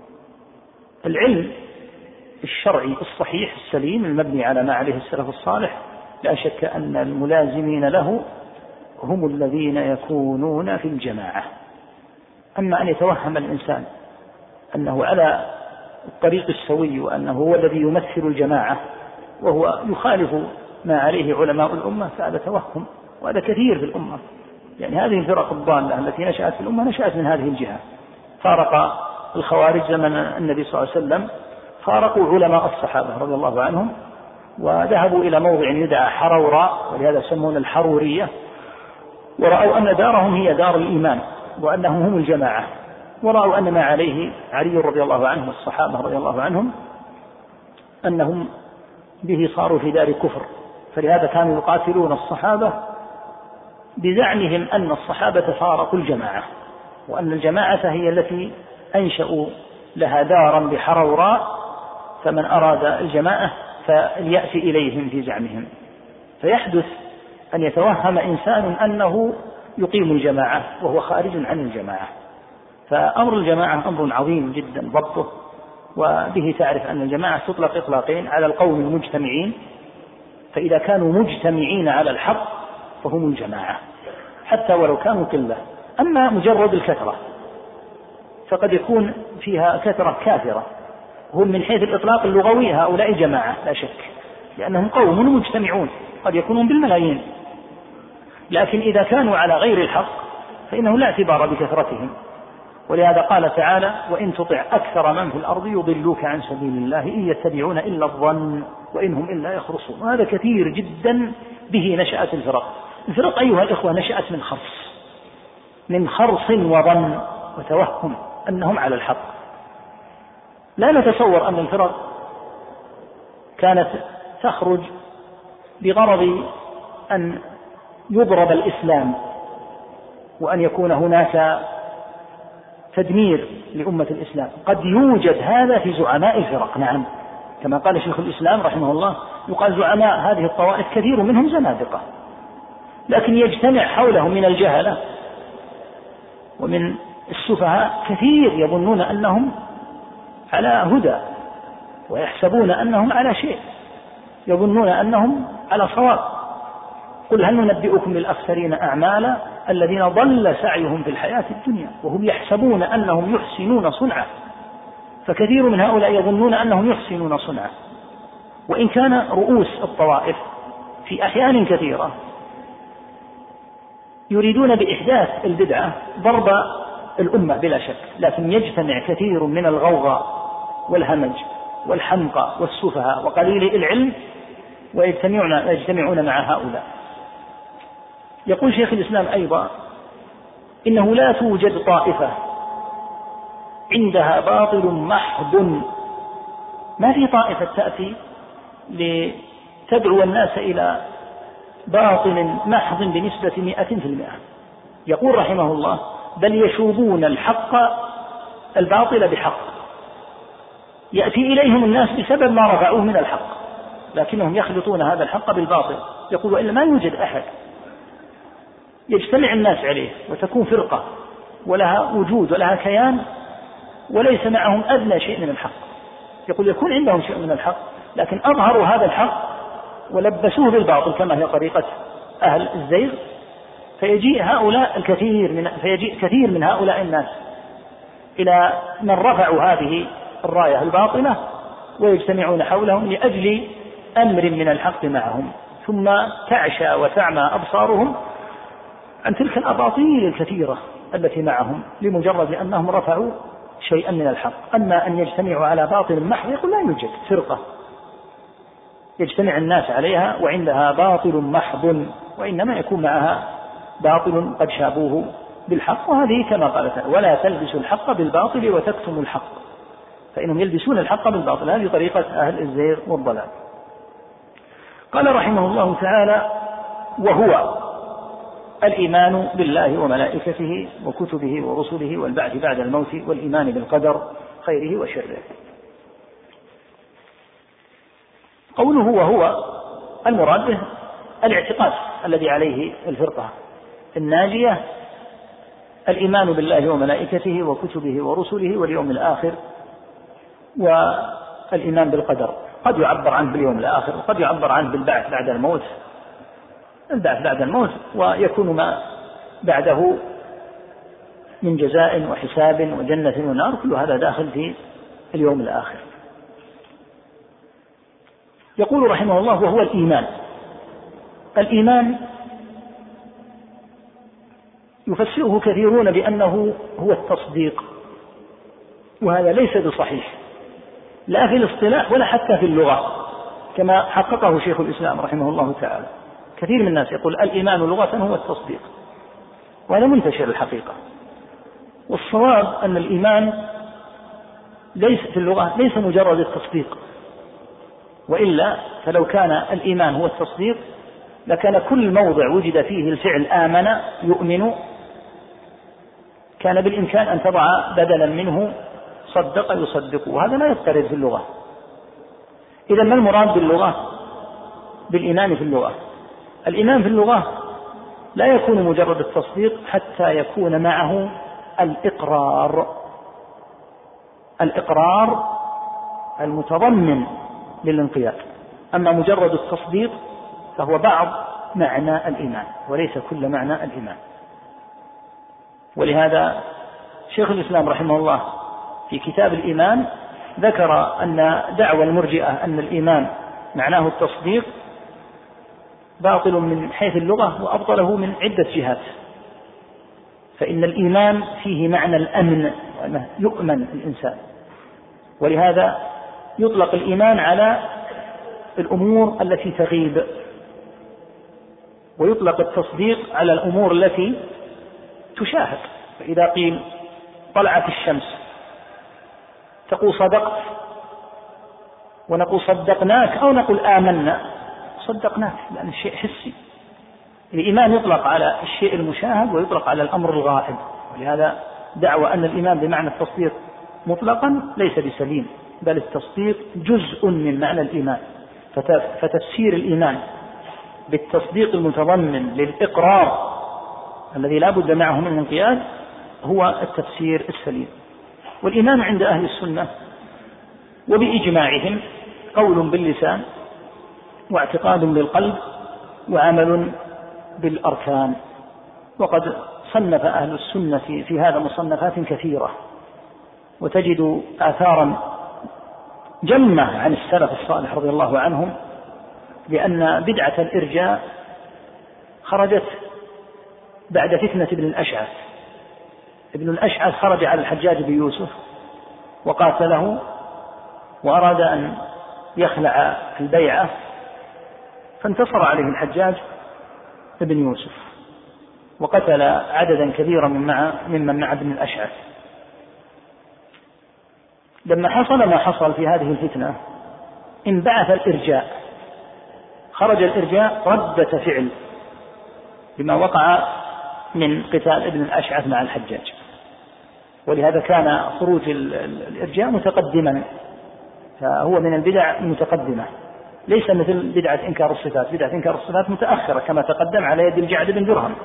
العلم الشرعي الصحيح السليم المبني على ما عليه السلف الصالح لا شك أن الملازمين له هم الذين يكونون في الجماعة. أما أن يتوهم الإنسان أنه على الطريق السوي وأنه هو الذي يمثل الجماعة وهو يخالف ما عليه علماء الأمة، فهذا توهم، وهذا كثير في الأمة. يعني هذه الفرق الضالة التي نشأت في الأمة نشأت من هذه الجهة. فارق الخوارج زمن النبي صلى الله عليه وسلم، فارقوا علماء الصحابة رضي الله عنهم وذهبوا إلى موضع يدعى حروراء، ولهذا يسمون الحرورية، ورأوا أن دارهم هي دار الإيمان وأنهم هم الجماعة، ورأوا أن ما عليه علي رضي الله عنه والصحابة رضي الله عنهم أنهم به صاروا في دار كفر. فلهذا كانوا يقاتلون الصحابة بزعمهم أن الصحابة فارقوا الجماعة، وأن الجماعة هي التي أنشأوا لها دارا بحروراء، فمن أراد الجماعة فليأتي إليهم في زعمهم. فيحدث أن يتوهم إنسان أنه يقيم الجماعة وهو خارج عن الجماعة. فأمر الجماعة أمر عظيم جدا ضبطه، وبه تعرف أن الجماعة تطلق إطلاقين: على القوم المجتمعين، فإذا كانوا مجتمعين على الحق فهم الجماعة حتى ولو كانوا قلة. أما مجرد الكثرة فقد يكون فيها كثرة كافرة، هم من حيث الإطلاق اللغوي هؤلاء جماعة لا شك، لأنهم قوم مجتمعون قد يكونون بالملايين، لكن إذا كانوا على غير الحق فإنه لا اعتبار بكثرتهم. ولهذا قال تعالى: وإن تطع أكثر من في الأرض يضلوك عن سبيل الله إن يتبعون إلا الظن وإنهم إلا يخرصون. وهذا كثير جدا به نشأت الفرق. الفرق أيها الإخوة نشأت من خرص وظن وتوهم أنهم على الحق. لا نتصور أن الفرق كانت تخرج بغرض أن يضرب الإسلام وأن يكون هناك تدمير لأمة الإسلام. قد يوجد هذا في زعماء الفرق، نعم، كما قال شيخ الإسلام رحمه الله، يقال زعماء هذه الطوائف كثير منهم زنادقة، لكن يجتمع حولهم من الجهلة ومن السفهاء كثير يظنون أنهم على هدى ويحسبون أنهم على شيء، يظنون أنهم على صواب. قل هل ننبئكم بالأخسرين أعمالا الذين ضل سعيهم في الحياة الدنيا وهم يحسبون أنهم يحسنون صنعا. فكثير من هؤلاء يظنون أنهم يحسنون صنعا، وإن كان رؤوس الطوائف في أحيان كثيرة يريدون بإحداث البدعة ضرب الأمة بلا شك، لكن يجتمع كثير من الغوغاء والهمج والحمقى والسفهاء وقليل العلم ويجتمعون مع هؤلاء. يقول شيخ الإسلام أيضا: إنه لا توجد طائفة عندها باطل محض، ما في طائفة تأتي لتدعو الناس إلى باطل محض بنسبة 100%. يقول رحمه الله: بل يشوبون الباطل بحق، يأتي إليهم الناس بسبب ما رفعوه من الحق، لكنهم يخلطون هذا الحق بالباطل. يقول: وإلا ما يوجد أحد يجتمع الناس عليه وتكون فرقة ولها وجود ولها كيان وليس معهم أدنى شيء من الحق. يقول: يكون عندهم شيء من الحق لكن أظهروا هذا الحق ولبسوه بالباطل كما هي طريقة أهل الزيغ، فيجيء كثير من هؤلاء الناس إلى من رفعوا هذه الراية الباطلة ويجتمعون حولهم لأجل أمر من الحق معهم، ثم تعشى وتعمى أبصارهم عن تلك الأباطيل الكثيرة التي معهم لمجرد أنهم رفعوا شيئا من الحق. أما أن يجتمعوا على باطل محض، يقول: لا يوجد فرقة يجتمع الناس عليها وعندها باطل محض، وإنما يكون معها باطل قد شابوه بالحق. وهذه كما قال تعالى: ولا تلبسوا الحق بالباطل وتكتموا الحق، فإنهم يلبسون الحق بالباطل. هذه طريقة أهل الزيغ والضلال. قال رحمه الله تعالى: وهو الإيمان بالله وملائكته وكتبه ورسله والبعث بعد الموت والإيمان بالقدر خيره وشره. قوله وهو المراد به الاعتقاد الذي عليه الفرقة الناجية، الإيمان بالله وملائكته وكتبه ورسله واليوم الآخر والإيمان بالقدر. قد يعبر عنه باليوم الآخر وقد يعبر عنه بالبعث بعد الموت، البعث بعد الموت، ويكون ما بعده من جزاء وحساب وجنة ونار، كل هذا داخل في اليوم الآخر. يقول رحمه الله: وهو الإيمان. الإيمان يفسره كثيرون بأنه هو التصديق، وهذا ليس بصحيح لا في الاصطلاح ولا حتى في اللغة، كما حققه شيخ الإسلام رحمه الله تعالى. كثير من الناس يقول الإيمان لغة هو التصديق، وهذا منتشر الحقيقة. والصواب أن الإيمان ليس في اللغة ليس مجرد التصديق، وإلا فلو كان الإيمان هو التصديق لكان كل موضع وجد فيه الفعل آمن يؤمن كان بالإمكان أن تضع بدلا منه صدق يصدق، وهذا لا يفترض في اللغة. إذا ما المراد باللغة بالإيمان في اللغة؟ الإيمان في اللغة لا يكون مجرد التصديق حتى يكون معه الإقرار المتضمن للانقياد. أما مجرد التصديق فهو بعض معنى الإيمان وليس كل معنى الإيمان. ولهذا شيخ الإسلام رحمه الله في كتاب الإيمان ذكر أن دعوى المرجئة أن الإيمان معناه التصديق باطل من حيث اللغة، وأبطله من عدة جهات. فإن الإيمان فيه معنى الأمن، وأنه يؤمن الإنسان، ولهذا يطلق الإيمان على الأمور التي تغيب، ويطلق التصديق على الأمور التي تشاهد. فإذا قيل طلعت الشمس تقول صدقت، ونقول صدقناك، أو نقول آمنا صدقناك، لأن الشيء حسي. الإيمان يطلق على الشيء المشاهد ويطلق على الأمر الغائب، ولهذا دعوى أن الإيمان بمعنى التصديق مطلقا ليس بسليم، بل التصديق جزء من معنى الإيمان. فتفسير الإيمان بالتصديق المتضمن للإقرار الذي لا بد معه من الانقياد هو التفسير السليم. والإيمان عند أهل السنة وبإجماعهم قول باللسان واعتقاد بالقلب وعمل بالأركان. وقد صنف أهل السنة في هذا مصنفات كثيرة، وتجد آثارا جمة عن السلف الصالح رضي الله عنهم، لأن بدعة الإرجاء خرجت بعد فتنة ابن الأشعث. ابن الأشعث خرج على الحجاج بن يوسف وقاتله، وأراد أن يخلع البيعة، فانتصر عليه الحجاج بن يوسف، وقتل عددا كبيرا ممن مع ابن الأشعث. لما حصل ما حصل في هذه الفتنة انبعث الإرجاء، خرج الإرجاء ردة فعل بما وقع من قتال ابن الأشعث مع الحجاج، ولهذا كان خروج الإرجاء متقدما، فهو من البدع المتقدمة، ليس مثل بدعة إنكار الصفات. بدعة إنكار الصفات متأخرة كما تقدم على يد الجعد بن درهم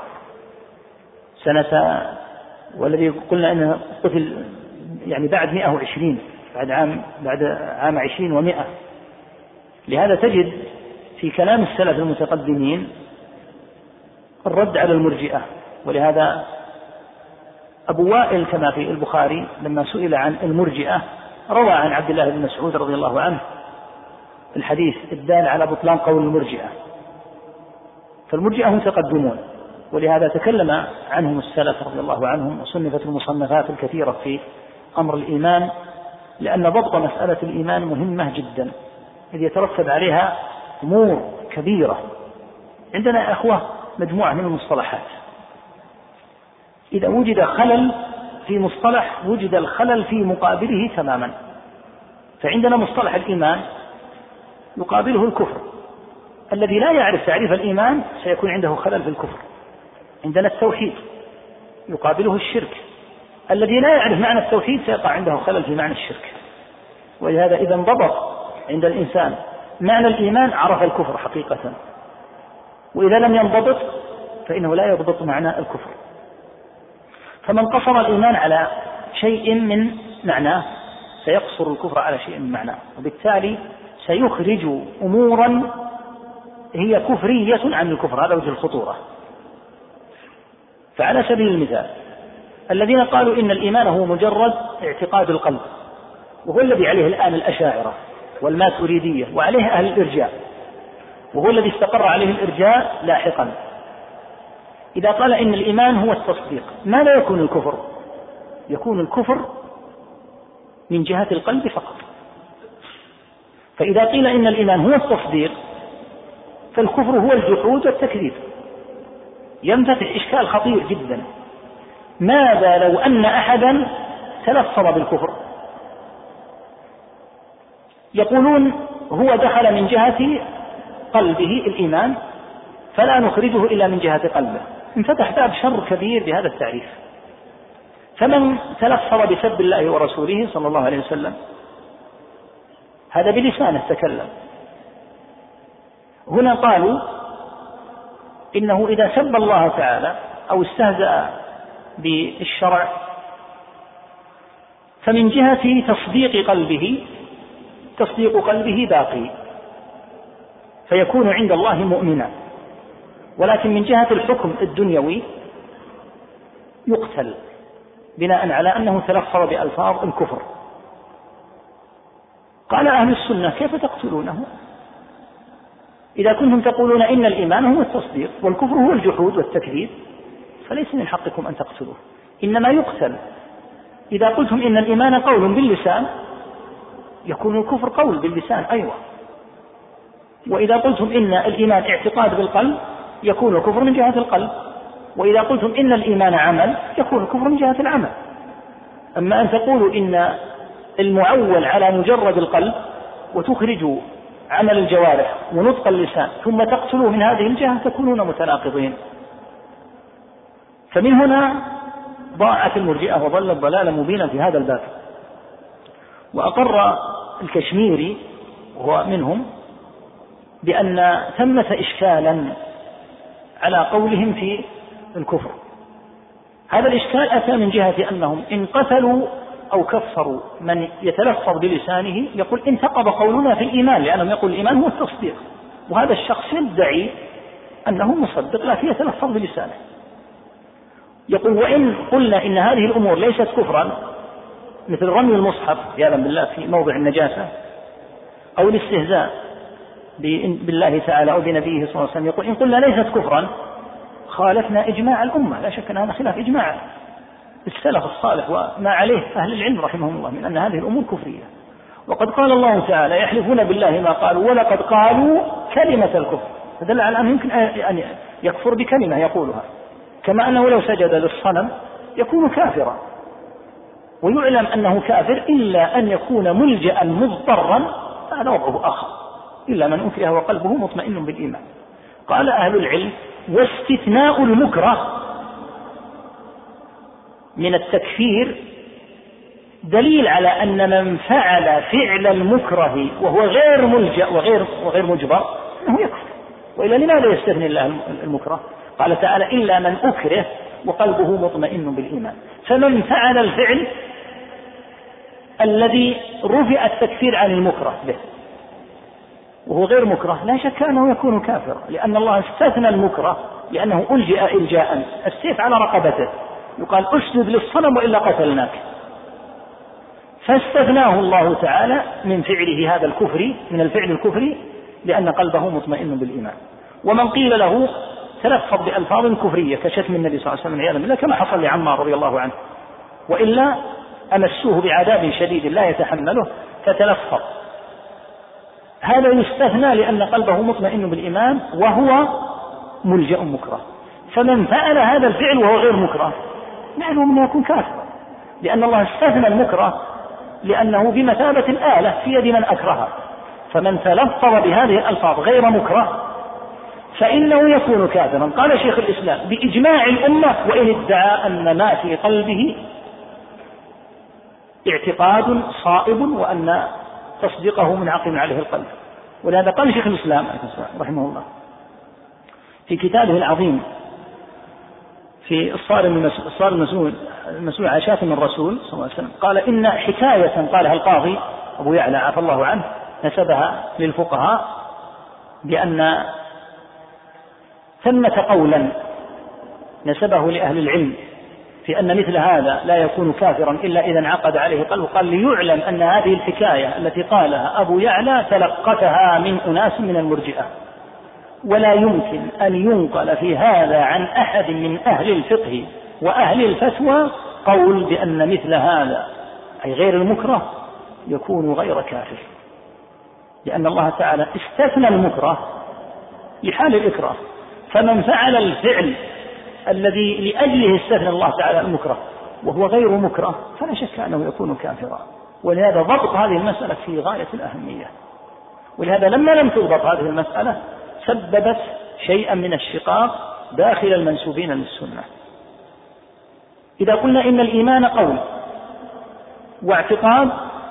سنة، والذي قلنا أنه قتل يعني بعد 120 بعد عام 20 و100. لهذا تجد في كلام السلف المتقدمين الرد على المرجئة. ولهذا أبو وائل كما في البخاري لما سئل عن المرجئة روى عن عبد الله بن مسعود رضي الله عنه الحديث الدال على بطلان قول المرجئة. فالمرجئة متقدمون، ولهذا تكلم عنهم السلف رضي الله عنهم، وصنفت المصنفات الكثيرة في أمر الإيمان، لأن ضبط مسألة الإيمان مهمة جدا إذ يترتب عليها أمور كبيرة. عندنا يا أخوة مجموعة من المصطلحات، إذا وجد خلل في مصطلح وجد الخلل في مقابله تماما. فعندنا مصطلح الإيمان يقابله الكفر، الذي لا يعرف تعريف الإيمان سيكون عنده خلل في الكفر. عندنا التوحيد يقابله الشرك، الذي لا يعرف معنى التوحيد سيقع عنده خلل في معنى الشرك. ولهذا إذا انضبط عند الإنسان معنى الإيمان عرف الكفر حقيقة، وإذا لم ينضبط فإنه لا يضبط معنى الكفر. فمن قصر الإيمان على شيء من معناه سيقصر الكفر على شيء من معناه، وبالتالي سيخرج أمورا هي كفرية عن الكفر. هذا وجه الخطورة. فعلى سبيل المثال الذين قالوا إن الإيمان هو مجرد اعتقاد القلب، وهو الذي عليه الآن الأشاعرة والماتريدية وعليه أهل الإرجاء، وهو الذي استقر عليه الإرجاء لاحقا. إذا قال إن الإيمان هو التصديق ماذا يكون الكفر؟ يكون الكفر من جهة القلب فقط. فإذا قيل إن الإيمان هو التصديق فالكفر هو الجحود والتكذيب. ينفتح إشكال خطير جدا. ماذا لو أن أحدا تلفظ بالكفر؟ يقولون هو دخل من جهة قلبه الإيمان فلا نخرجه إلا من جهة قلبه. انفتح باب شر كبير بهذا التعريف. فمن تلفظ بسب الله ورسوله صلى الله عليه وسلم هذا بلسانه تكلم. هنا قالوا إنه إذا سب الله تعالى أو استهزأ بالشرع فمن جهة تصديق قلبه باقي فيكون عند الله مؤمنا، ولكن من جهة الحكم الدنيوي يقتل بناء على أنه تلفظ بألفاظ الكفر. قال أهل السنة كيف تقتلونه إذا كنتم تقولون إن الإيمان هو التصديق والكفر هو الجحود والتكذيب؟ فليس من حقكم أن تقتلوه، إنما يقتل. إذا قلتم إن الإيمان قول باللسان يكون الكفر قول باللسان أيوة، وإذا قلتم إن الإيمان اعتقاد بالقلب يكون الكفر من جهة القلب، وإذا قلتم إن الإيمان عمل يكون الكفر من جهة العمل. أما أن تقولوا إن المعول على مجرد القلب وتخرجوا عمل الجوارح ونطق اللسان ثم تقتلوا من هذه الجهة تكونون متناقضين. فمن هنا ضاعت المرجئة وضلت ضلالا مبينا في هذا الباب. وأقر الكشميري وهو منهم بأن ثمة إشكالا على قولهم في الكفر. هذا الإشكال أتى من جهة أنهم إن قتلوا أو كفروا من يتلفظ بلسانه يقول انتقض قولنا في الإيمان، لأنهم يقول الإيمان هو التصديق، وهذا الشخص يدعي أنه مصدق لكن يتلفظ بلسانه. يقول وإن قلنا إن هذه الأمور ليست كفرا مثل رمي المصحف يعلم بالله في موضع النجاسة أو الاستهزاء بالله تعالى أو بنبيه صلى الله عليه وسلم، يقول إن قلنا ليست كفرا خالفنا إجماع الأمة. لا شك أن هذا خلاف إجماع السلف الصالح وما عليه أهل العلم رحمهم الله من أن هذه الأمور كفرية. وقد قال الله تعالى يحلفون بالله ما قالوا ولقد قالوا كلمة الكفر، فدل على أنه يمكن أن يكفر بكلمة يقولها. كما أنه لو سجد للصنم يكون كافرا، ويعلم أنه كافر إلا أن يكون ملجأ مضطرا، هذا وضعه آخر، إلا من أكره وقلبه مطمئن بالإيمان. قال أهل العلم: واستثناء المكره من التكفير دليل على أن من فعل فعل المكره وهو غير ملجأ وغير مجبر أنه يكفر. وإلا لماذا يستثني الله المكره؟ قال تعالى: إلا من أكره وقلبه مطمئن بالإيمان. فمن فعل الفعل الذي رفع التكفير عن المكره به وهو غير مكره لا شك أنه يكون كافرا، لأن الله استثنى المكره لأنه ألجأ إلجاء، السيف على رقبته، يقال: اسجد للصنم وإلا قتلناك. فاستثناه الله تعالى من فعله هذا الكفر، من الفعل الكفري، لأن قلبه مطمئن بالإيمان. ومن قيل له تلفظ بألفاظ كفرية كشتم النبي صلى الله عليه وسلم عياذا بالله كما حصل لعمار رضي الله عنه، وإلا أمسوه بعذاب شديد لا يتحمله فتلفظ، هذا يستثنى لأن قلبه مطمئن بالإيمان وهو ملجأ مكره. فمن فعل هذا الفعل وهو غير مكره معلوم أنه يكون كافرا، لأن الله استثنى المكره لأنه بمثابة الآلة في يد من أكرهه. فمن تلفظ بهذه الألفاظ غير مكره فإنه يكون كافرا. قال شيخ الإسلام: بإجماع الأمة، وإن ادعى أن ما في قلبه اعتقاد صائب وأن تصديقه منعقد عليه القلب. ولهذا قال شيخ الإسلام رحمه الله في كتابه العظيم في الصارم المسؤول على شاتم الرسول صلى الله عليه وسلم، قال: إن حكاية قالها القاضي أبو يعلى عفى الله عنه نسبها للفقهاء بأن ثمة قولا نسبه لأهل العلم في أن مثل هذا لا يكون كافرا إلا إذا انعقد عليه قلبه. قال: ليعلم أن هذه الحكاية التي قالها أبو يعلى تلقتها من أناس من المرجئة، ولا يمكن أن ينقل في هذا عن أحد من أهل الفقه وأهل الفتوى قول بأن مثل هذا أي غير المكره يكون غير كافر، لأن الله تعالى استثنى المكره لحال الإكراه. فمن فعل الفعل الذي لأجله استثنى الله تعالى المكره وهو غير مكره فلا شك أنه يكون كافرا. ولهذا ضبط هذه المسألة في غاية الأهمية، ولهذا لما لم تضبط هذه المسألة سببت شيئا من الشقاق داخل المنسوبين للسنة. إذا قلنا إن الإيمان قول واعتقاد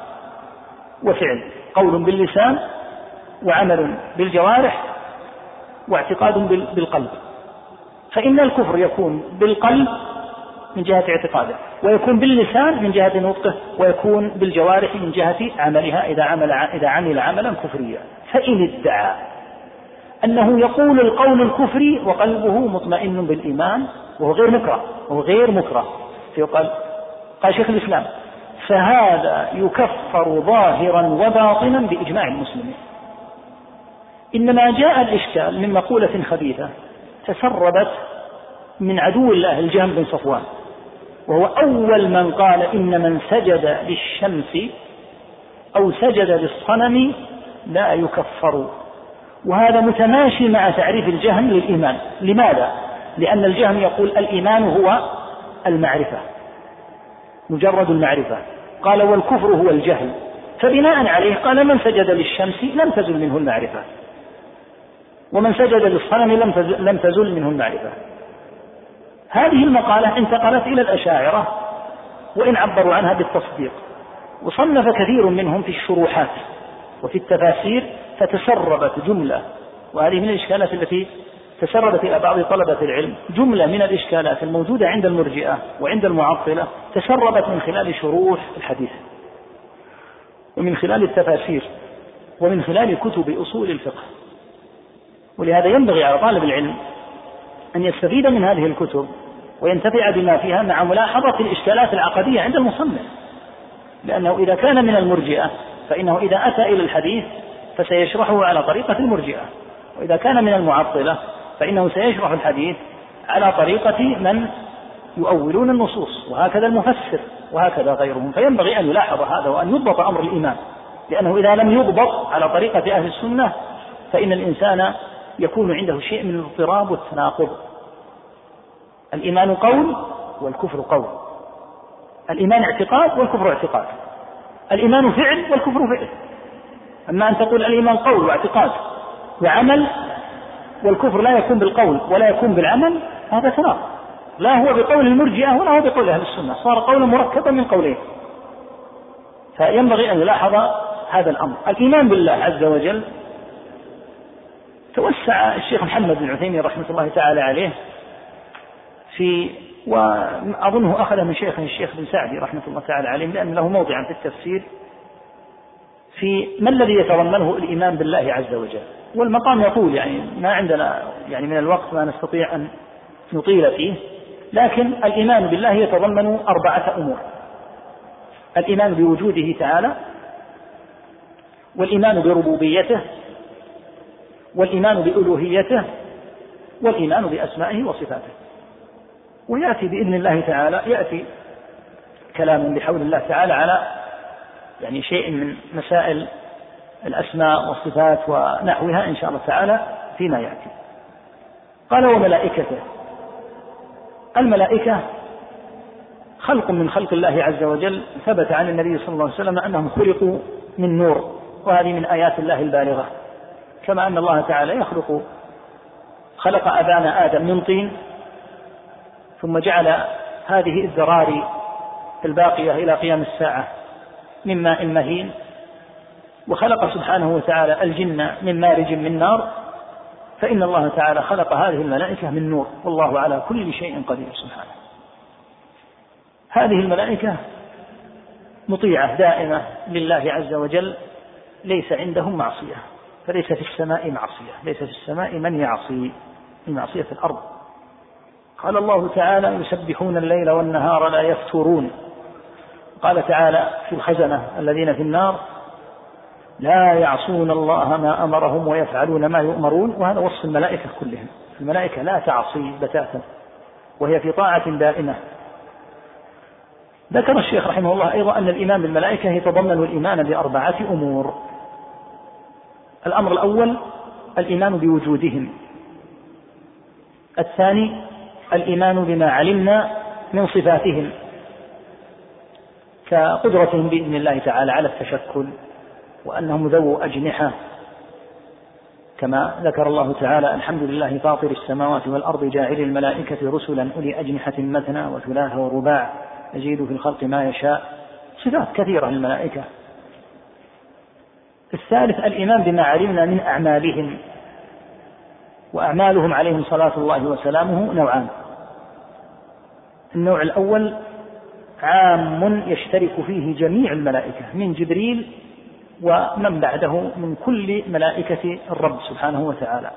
وفعل، قول باللسان وعمل بالجوارح واعتقاد بالقلب، فإن الكفر يكون بالقلب من جهة اعتقاده، ويكون باللسان من جهة نطقه، ويكون بالجوارح من جهة عملها إذا عمل عملا كفريا. فإن ادعى أنه يقول القول الكفري وقلبه مطمئن بالإيمان وهو غير مكره قال شيخ الإسلام: فهذا يكفر ظاهرا وباطنا بإجماع المسلمين. إنما جاء الإشكال من مقولة خبيثة تسربت من عدو الله الجهم بن صفوان، وهو أول من قال إن من سجد للشمس أو سجد للصنم لا يكفر. وهذا متماشي مع تعريف الجهم للإيمان. لماذا؟ لأن الجهم يقول الإيمان هو المعرفة، مجرد المعرفة. قال: والكفر هو الجهل. فبناء عليه قال: من سجد للشمس لم تزل منه المعرفة، ومن سجد للصنم لم تزل منه المعرفة. هذه المقالة انتقلت إلى الأشاعرة وإن عبروا عنها بالتصديق، وصنف كثير منهم في الشروحات وفي التفاسير فتسربت جملة، وهذه من الإشكالات التي تسربت إلى بعض طلبة العلم، جملة من الإشكالات الموجودة عند المرجئة وعند المعطلة تسربت من خلال شروح الحديث ومن خلال التفاسير ومن خلال كتب أصول الفقه. ولهذا ينبغي على طالب العلم أن يستفيد من هذه الكتب وينتفع بما فيها مع ملاحظة الإشكالات العقدية عند المصنف، لأنه إذا كان من المرجئة فإنه إذا أتى إلى الحديث فسيشرحه على طريقة المرجئة، وإذا كان من المعطلة فإنه سيشرح الحديث على طريقة من يؤولون النصوص، وهكذا المفسر وهكذا غيرهم. فينبغي أن يلاحظ هذا وأن يضبط أمر الإيمان، لأنه إذا لم يضبط على طريقة أهل السنة فإن الإنسان يكون عنده شيء من الاضطراب والتناقض. الإيمان قول والكفر قول، الإيمان اعتقاد والكفر اعتقاد، الإيمان فعل والكفر فعل. أما أن تقول الإيمان قول واعتقاد وعمل والكفر لا يكون بالقول ولا يكون بالعمل، هذا تناقض، لا هو بقول المرجئة ولا هو بقول أهل السنة، صار قولا مركبا من قولين. فينبغي أن يلاحظ هذا الأمر. الإيمان بالله عز وجل توسع الشيخ محمد بن عثيمين رحمة الله تعالى عليه وأظنه أخذ من شيخه الشيخ بن سعدي رحمة الله تعالى عليه، لأن له موضعا في التفسير في ما الذي يتضمنه الإيمان بالله عز وجل. والمقام يطول، يعني ما عندنا يعني من الوقت ما نستطيع أن نطيل فيه، لكن الإيمان بالله يتضمن 4 أمور: الإيمان بوجوده تعالى، والإيمان بربوبيته، والإيمان بألوهيته، والإيمان بأسمائه وصفاته. ويأتي بإذن الله تعالى يأتي كلام بحول الله تعالى على يعني شيء من مسائل الأسماء والصفات ونحوها إن شاء الله تعالى فيما يأتي. قال: وملائكته. الملائكة خلق من خلق الله عز وجل، ثبت عن النبي صلى الله عليه وسلم أنهم خلقوا من نور، وهذه من آيات الله البالغة، كما أن الله تعالى خلق أبانا آدم من طين، ثم جعل هذه الذراري الباقية إلى قيام الساعة من ماء مهين، وخلق سبحانه وتعالى الجن من مارج من نار، فإن الله تعالى خلق هذه الملائكة من نور، والله على كل شيء قدير سبحانه. هذه الملائكة مطيعة دائمة لله عز وجل، ليس عندهم معصية، فليس في السماء معصية، ليس في السماء من يعصي من معصية الأرض. قال الله تعالى: يسبحون الليل والنهار لا يفترون. قال تعالى في الخزنة الذين في النار: لا يعصون الله ما أمرهم ويفعلون ما يؤمرون. وهذا وصف الملائكة كلهم، الملائكة لا تعصي بتاتا وهي في طاعة دائمة. ذكر الشيخ رحمه الله أيضا أن الإيمان بالملائكة يتضمن الإيمان ب4 أمور. الأمر الأول الإيمان بوجودهم، الثاني الإيمان بما علمنا من صفاتهم كقدرتهم بإذن الله تعالى على التشكل، وأنهم ذو أجنحة، كما ذكر الله تعالى: الحمد لله فاطر السماوات والأرض جاعل الملائكة رسلا أولي أجنحة مثنى وثلاث ورباع يزيد في الخلق ما يشاء. صفات كثيرة للملائكة. الثالث الإيمان بما علمنا من أعمالهم، وأعمالهم عليهم صلاة الله وسلامه نوعان: النوع الأول عام يشترك فيه جميع الملائكة من جبريل ومن بعده من كل ملائكة الرب سبحانه وتعالى،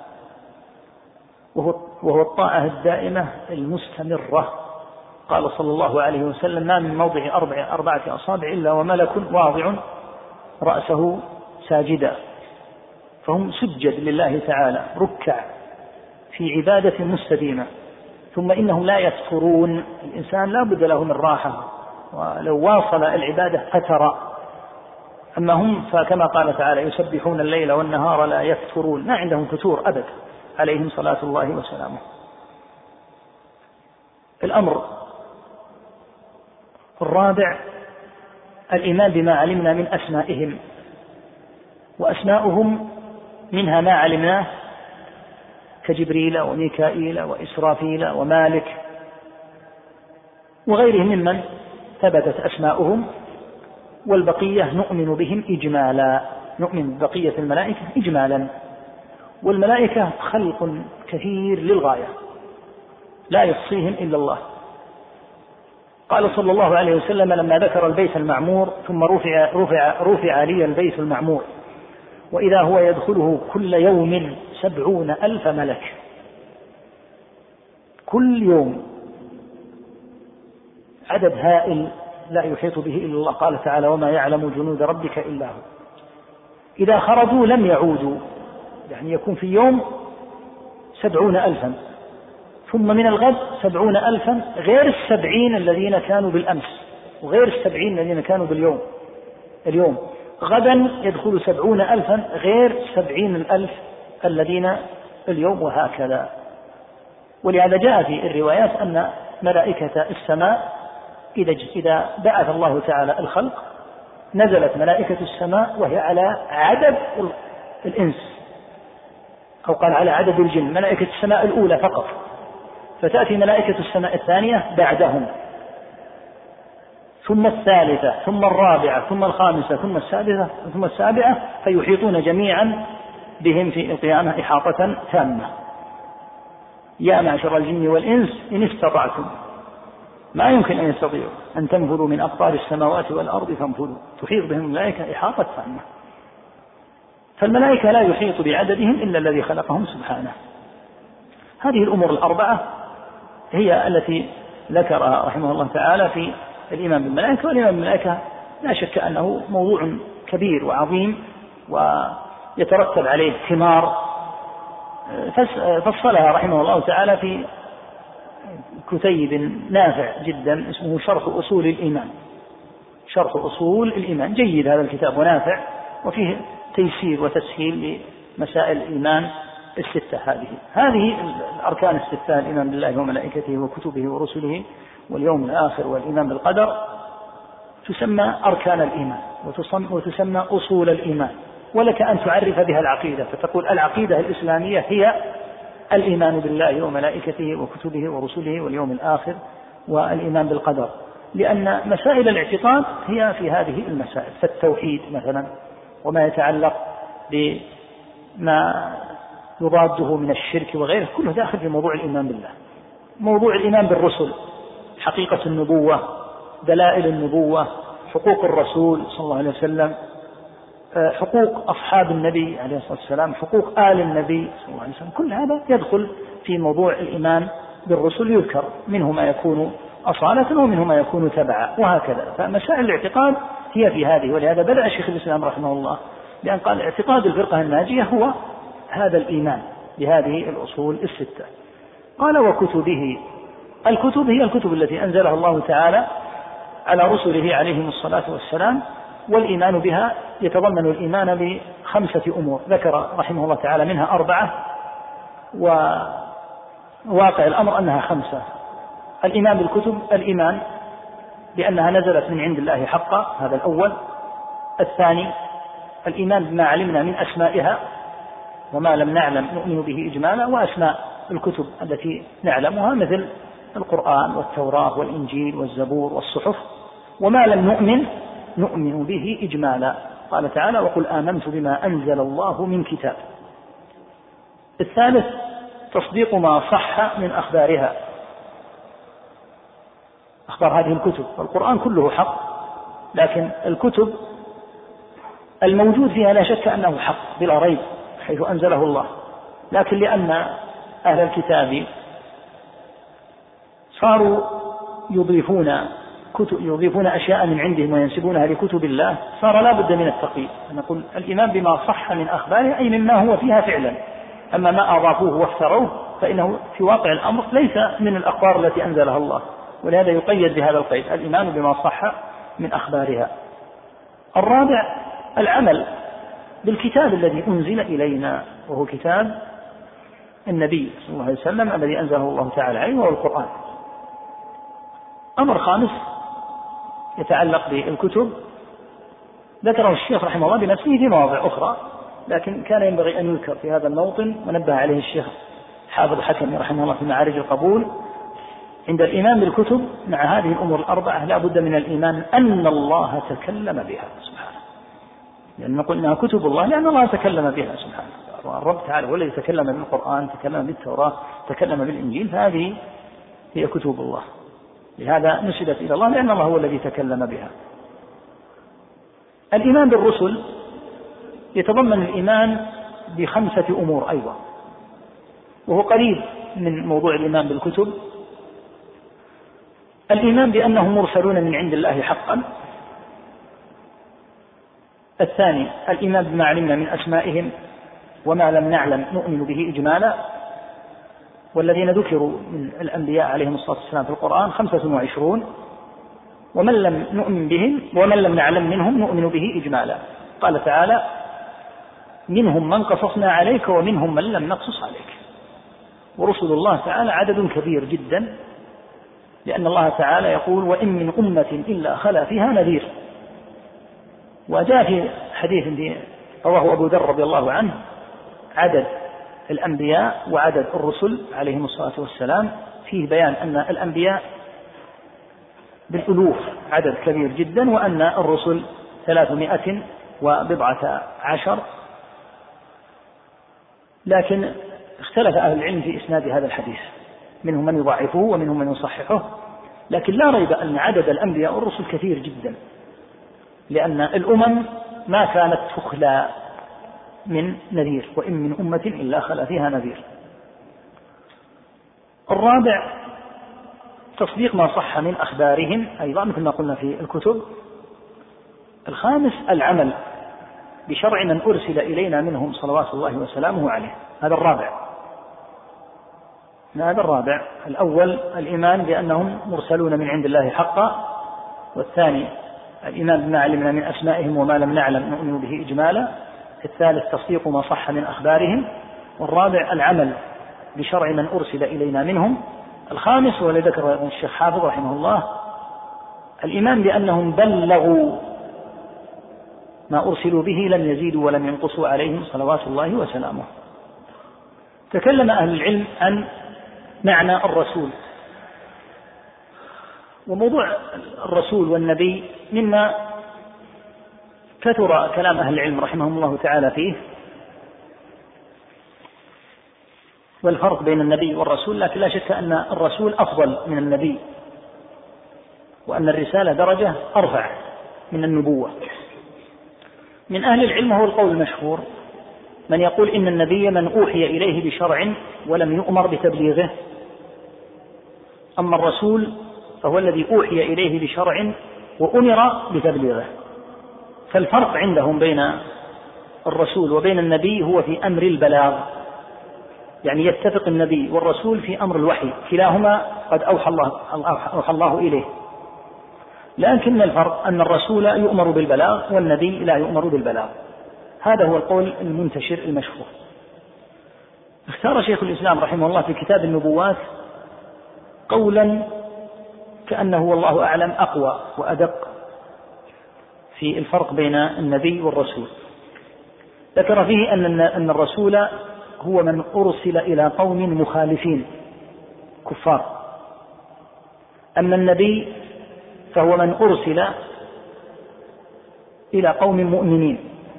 وهو الطاعة الدائمة المستمرة. قال صلى الله عليه وسلم: ما من موضع 4 أصابع إلا وملك واضع رأسه ساجدا. فهم سجد لله تعالى، ركع في عبادة مستديمة. ثم إنهم لا يفترون، الإنسان لا بد له من راحة، ولو واصل العبادة فتر. أما هم فكما قال تعالى: يسبحون الليل والنهار لا يفترون، ما عندهم فتور أبدا عليهم صلاة الله وسلامه. الأمر الرابع الإيمان بما علمنا من أسمائهم، وأسماؤهم منها ما علمناه كجبريل وميكائيل وإسرافيل ومالك وغيرهم ممن ثبتت أسماؤهم، والبقية نؤمن بهم إجمالا، نؤمن ببقية الملائكة إجمالا. والملائكة خلق كثير للغاية لا يحصيهم إلا الله. قال صلى الله عليه وسلم لما ذكر البيت المعمور: ثم رفع لي البيت المعمور وإذا هو يدخله كل يوم 70,000 ملك، كل يوم، عدد هائل لا يحيط به إلا الله. قال تعالى: وما يعلم جنود ربك إلا هو. إذا خرجوا لم يعودوا، يعني يكون في يوم 70,000، ثم من الغد 70,000 غير 70 الذين كانوا بالأمس، وغير 70 الذين كانوا اليوم. غدا يدخل 70,000 غير 70,000 الذين اليوم، وهكذا. ولهذا جاء في الروايات أن ملائكة السماء إذا بعث الله تعالى الخلق نزلت ملائكة السماء وهي على عدد الإنس، أو قال على عدد الجن، ملائكة السماء الأولى فقط، فتأتي ملائكة السماء الثانية بعدهم، ثم الثالثة، ثم الرابعة، ثم الخامسة، ثم السادسة، ثم السابعة، فيحيطون جميعا بهم في القيامة إحاطة تامة. يا معشر الجن والإنس إن استطعتم، ما يمكن أن يستطيعوا أن تنفذوا من أقطار السماوات والأرض فانفذوا، تحيط بهم الملائكة إحاطة تامة. فالملائكة لا يحيط بعددهم إلا الذي خلقهم سبحانه. هذه الأمور الأربعة هي التي ذكرها رحمه الله تعالى في الإيمان بالملائكة. والإيمان بالملائكة لا شك أنه موضوع كبير وعظيم ويترتب عليه ثمار فصلها رحمه الله تعالى في كتيب نافع جدا اسمه شرح أصول الإيمان. شرح أصول الإيمان جيد هذا الكتاب ونافع، وفيه تيسير وتسهيل لمسائل الإيمان الستة. هذه الأركان الستة: الإيمان بالله وملائكته وكتبه ورسله واليوم الآخر والإيمان بالقدر، تسمى أركان الإيمان وتسمى أصول الإيمان. ولك أن تعرف بها العقيدة، فتقول العقيدة الإسلامية هي الإيمان بالله وملائكته وكتبه ورسله واليوم الآخر والإيمان بالقدر، لأن مسائل الاعتقاد هي في هذه المسائل. فالتوحيد مثلا وما يتعلق بما يضاده من الشرك وغيره كله داخل في موضوع الإيمان بالله. موضوع الإيمان بالرسل، حقيقة النبوة، دلائل النبوة، حقوق الرسول صلى الله عليه وسلم، حقوق أصحاب النبي عليه الصلاة والسلام، حقوق آل النبي صلى الله عليه وسلم، كل هذا يدخل في موضوع الإيمان بالرسل. يذكر منه ما يكون أصالة ومنه ما يكون تبعا وهكذا. فمسائل الاعتقاد هي في هذه. ولهذا بدأ شيخ الإسلام رحمه الله بأن قال اعتقاد الفرقة الناجية هو هذا الإيمان بهذه الأصول الستة. قال وكتبه، الكتب هي الكتب التي أنزلها الله تعالى على رسله عليهم الصلاة والسلام، والإيمان بها يتضمن الإيمان ب5 أمور ذكر رحمه الله تعالى منها 4، وواقع الأمر أنها 5. الإيمان بالكتب، الإيمان بأنها نزلت من عند الله حقا، هذا الأول. الثاني الإيمان بما علمنا من أسمائها وما لم نعلم نؤمن به إجمالا، وأسماء الكتب التي نعلمها مثل القرآن والتوراة والإنجيل والزبور والصحف. وما لم نؤمن به إجمالا، قال تعالى وقل آمنت بما أنزل الله من كتاب. الثالث تصديق ما صح من أخبارها، أخبار هذه الكتب. والقرآن كله حق، لكن الكتب الموجود فيها لا شك أنه حق بلا ريب حيث أنزله الله، لكن لأن أهل الكتاب صاروا يضيفون أشياء من عندهم وينسبونها لكتب الله، صار لا بد من التقييد. نقول الإيمان بما صح من أخباره أي مما هو فيها فعلا، أما ما أضافوه وافتروه فإنه في واقع الأمر ليس من الأخبار التي أنزلها الله، ولهذا يقيد بهذا القيد: الإيمان بما صح من أخبارها. الرابع العمل بالكتاب الذي أنزل إلينا، وهو كتاب النبي صلى الله عليه وسلم الذي أنزله الله تعالى عليه، وهو القرآن. أمر خامس يتعلق بالكتب ذكره الشيخ رحمه الله بنفسه في مواضع أخرى، لكن كان ينبغي أن يذكر في هذا الموطن، ونبه عليه الشيخ حافظ حكمي رحمه الله في معارج القبول. عند الإيمان بالكتب مع هذه الأمور الأربعة لا بد من الإيمان أن الله تكلم بها سبحانه، لأن نقول إنها كتب الله لأن الله تكلم بها سبحانه. والرب تعالى هو الذي تكلم بالقرآن، تكلم بالتوراة، تكلم بالإنجيل، فهذه هي كتب الله، لهذا نسبت إلى الله لأن الله هو الذي تكلم بها. الإيمان بالرسل يتضمن الإيمان ب5 أمور أيضا، وهو قريب من موضوع الإيمان بالكتب. الإيمان بأنهم مرسلون من عند الله حقا. الثاني الإيمان بما علمنا من أسمائهم وما لم نعلم نؤمن به إجمالا، والذين ذكروا من الأنبياء عليهم الصلاة والسلام في القرآن 25، ومن لم نؤمن بهم ومن لم نعلم منهم نؤمن به إجمالا. قال تعالى منهم من قصصنا عليك ومنهم من لم نقصص عليك. ورسل الله تعالى عدد كبير جدا، لأن الله تعالى يقول وإن من أمة إلا خلا فيها نذير. وجاء في حديث رواه أبو ذر رضي الله عنه عدد الأنبياء وعدد الرسل عليهم الصلاة والسلام، فيه بيان أن الأنبياء بالألوف عدد كبير جدا، وأن الرسل 310، لكن اختلف أهل العلم في إسناد هذا الحديث، منهم من يضعفه ومنهم من يصححه، لكن لا ريب أن عدد الأنبياء والرسل كثير جدا، لأن الأمم ما كانت تخلى من نذير، وإن من أمة إلا خلا فيها نذير. الرابع تصديق ما صح من أخبارهم أيضا مثل ما قلنا في الكتب. الخامس العمل بشرع من أرسل إلينا منهم صلوات الله وسلامه عليه. هذا الرابع. الأول الإيمان بأنهم مرسلون من عند الله حقا، والثاني الإيمان بما علمنا من أسمائهم وما لم نعلم نؤمن به إجمالا، الثالث تصديق ما صح من أخبارهم، والرابع العمل بشرع من أرسل إلينا منهم. الخامس والذي ذكر الشيخ حافظ رحمه الله الإيمان بأنهم بلغوا ما أرسلوا به لم يزيدوا ولم ينقصوا عليهم صلوات الله وسلامه. تكلم أهل العلم عن معنى الرسول، وموضوع الرسول والنبي مما كثر كلام أهل العلم رحمهم الله تعالى فيه، والفرق بين النبي والرسول، لكن لا شك أن الرسول أفضل من النبي، وأن الرسالة درجة أرفع من النبوة. من أهل العلم هو القول المشهور من يقول إن النبي من أوحي إليه بشرع ولم يؤمر بتبليغه، أما الرسول فهو الذي أوحي إليه بشرع وأمر بتبليغه. فالفرق عندهم بين الرسول وبين النبي هو في أمر البلاغ، يعني يتفق النبي والرسول في أمر الوحي، كلاهما قد أوحى الله إليه، لكن الفرق أن الرسول يؤمر بالبلاغ والنبي لا يؤمر بالبلاغ. هذا هو القول المنتشر المشهور. اختار شيخ الإسلام رحمه الله في كتاب النبوات قولا كأنه والله أعلم أقوى وأدق في الفرق بين النبي والرسول. ذكر فيه أن الرسول هو من أرسل إلى قوم مخالفين كفار، أما النبي فهو من أرسل إلى قوم مؤمنين.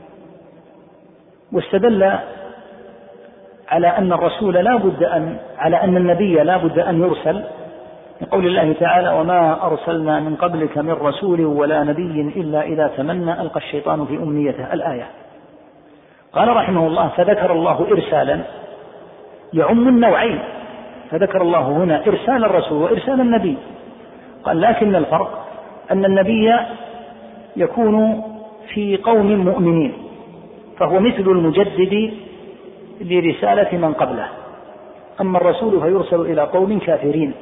واستدل على أن الرسول على أن النبي لا بد أن يرسل لقول الله تعالى وما أرسلنا من قبلك من رسول ولا نبي إلا إذا تمنى ألقى الشيطان في أمنيته الآية. قال رحمه الله فذكر الله إرسالا يعم النوعين، فذكر الله هنا إرسال الرسول وإرسال النبي. قال لكن الفرق أن النبي يكون في قوم مؤمنين، فهو مثل المجدد لرسالة من قبله، أما الرسول فيرسل إلى قوم كافرين،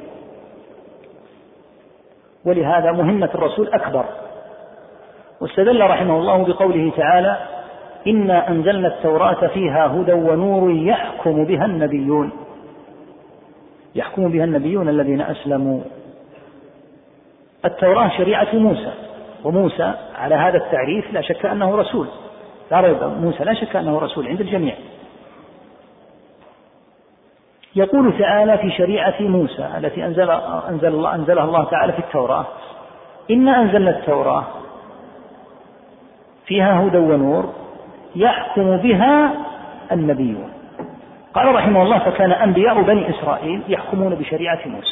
ولهذا مهمة الرسول أكبر. واستدل رحمه الله بقوله تعالى إنا أنزلنا التوراة فيها هدى ونور يحكم بها النبيون الذين أسلموا. التوراة شريعة موسى، وموسى على هذا التعريف لا شك أنه رسول، لا ريب موسى لا شك أنه رسول عند الجميع. يقول تعالى في شريعة موسى التي أنزلها الله تعالى في التوراة إنا أنزلنا التوراة فيها هدى ونور يحكم بها النبيون. قال رحمه الله فكان أنبياء بني إسرائيل يحكمون بشريعة موسى،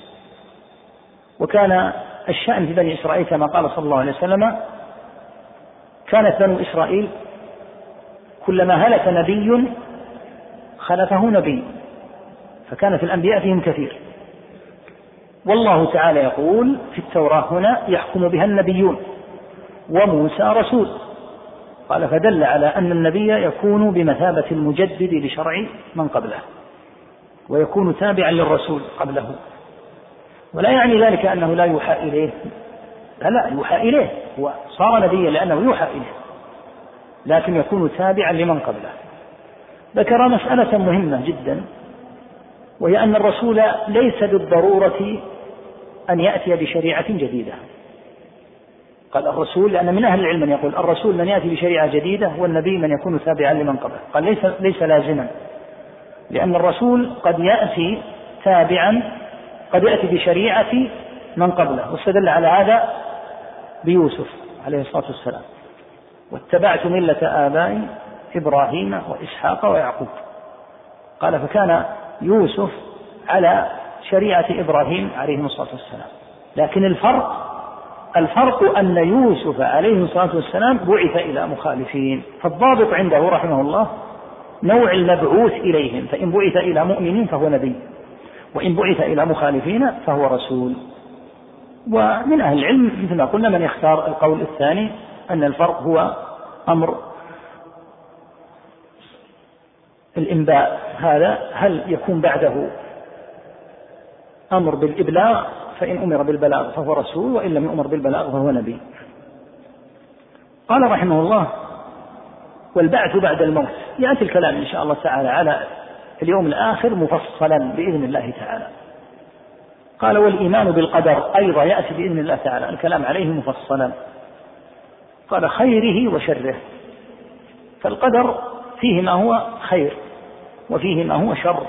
وكان الشأن في بني إسرائيل كما قال صلى الله عليه وسلم كانت بنو إسرائيل كلما هلك نبي خلفه نبي، فكانت الأنبياء فيهم كثير. والله تعالى يقول في التوراة هنا يحكم بها النبيون وموسى رسول. قال فدل على أن النبي يكون بمثابة المجدد لشرع من قبله، ويكون تابعا للرسول قبله، ولا يعني ذلك أنه لا يوحى إليه، لا يوحى إليه، هو صار نبيا لأنه يوحى إليه، لكن يكون تابعا لمن قبله. ذكر مسألة مهمة جدا، وهي أن الرسول ليس بالضرورة أن يأتي بشريعة جديدة. قال الرسول، لأن من أهل العلم من يقول الرسول من يأتي بشريعة جديدة والنبي من يكون تابعا لمن قبله. قال ليس لازما، لأن الرسول قد يأتي تابعا، قد يأتي بشريعة من قبله، واستدل على هذا بيوسف عليه الصلاة والسلام: واتبعت ملة آبائي إبراهيم وإسحاق ويعقوب. قال فكان يوسف على شريعة إبراهيم عليه الصلاة والسلام. لكن الفرق أن يوسف عليه الصلاة والسلام بعث إلى مخالفين، فالضابط عنده رحمه الله نوع المبعوث إليهم، فإن بعث إلى مؤمنين فهو نبي، وإن بعث إلى مخالفين فهو رسول. ومن أهل العلم مثل ما قلنا من يختار القول الثاني، أن الفرق هو أمر الإنباء، هذا هل يكون بعده أمر بالإبلاغ، فإن أمر بالبلاغ فهو رسول، وإن لم يؤمر بالبلاغ فهو نبي. قال رحمه الله: والبعث بعد الموت. يأتي الكلام إن شاء الله تعالى على اليوم الآخر مفصلا بإذن الله تعالى. قال: والإيمان بالقدر أيضا يأتي بإذن الله تعالى الكلام عليه مفصلا. قال: خيره وشره. فالقدر فيه ما هو خير وفيه ما هو شر.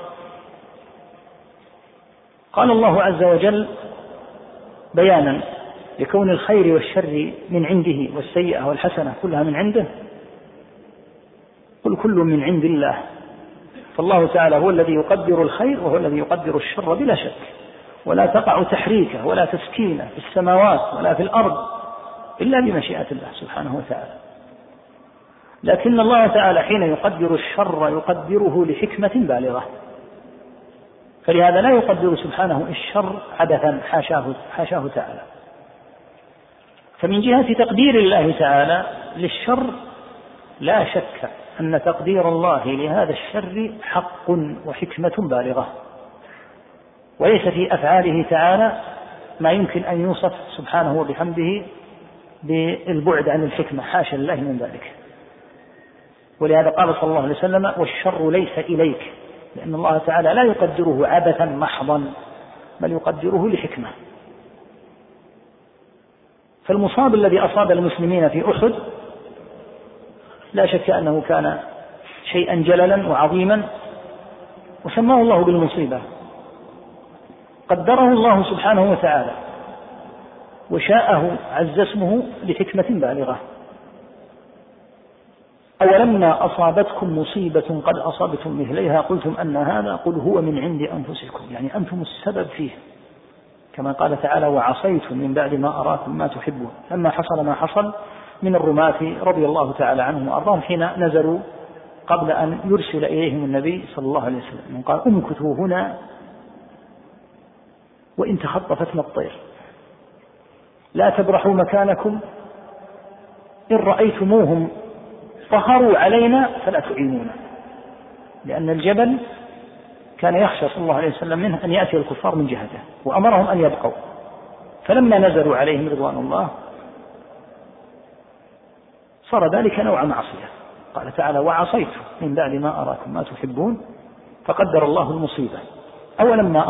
قال الله عز وجل بيانا لكون الخير والشر من عنده، والسيئة والحسنة كلها من عنده: قل كل من عند الله. فالله تعالى هو الذي يقدر الخير وهو الذي يقدر الشر بلا شك، ولا تقع تحريكه ولا تسكينه في السماوات ولا في الأرض إلا بمشيئة الله سبحانه وتعالى. لكن الله تعالى حين يقدر الشر يقدره لحكمة بالغة، فلهذا لا يقدر سبحانه الشر عبثا، حاشاه تعالى. فمن جهة تقدير الله تعالى للشر لا شك أن تقدير الله لهذا الشر حق وحكمة بالغة، وليس في أفعاله تعالى ما يمكن أن يوصف سبحانه وبحمده بالبعد عن الحكمة، حاشا الله من ذلك. ولهذا قال صلى الله عليه وسلم: والشر ليس إليك، لأن الله تعالى لا يقدره عبثا محضا، بل يقدره لحكمة. فالمصاب الذي أصاب المسلمين في أحد لا شك أنه كان شيئا جللا وعظيما، وسماه الله بالمصيبة. قدره الله سبحانه وتعالى وشاءه عز اسمه لحكمة بالغة. أولما أصابتكم مصيبة قد أصابتم مثليها قلتم أن هذا، قل هو من عند أنفسكم، يعني أنتم السبب فيه، كما قال تعالى: وعصيتم من بعد ما أراكم ما تحبون. لما حصل ما حصل من الرماة رضي الله تعالى عنهم وأرضاهم حين نزلوا قبل أن يرسل إليهم النبي صلى الله عليه وسلم، قال: امكثوا هنا وإن تخطفتنا الطير، لا تبرحوا مكانكم، إن رأيتموهم ظهروا علينا فلا تعينونا. لأن الجبل كان يخشى صلى الله عليه وسلم منه أن يأتي الكفار من جهته، وأمرهم أن يبقوا. فلما نزلوا عليهم رضوان الله صار ذلك نوع معصية. قال تعالى: وعصيت من بعد ما أراكم ما تحبون، فقدر الله المصيبة. أولما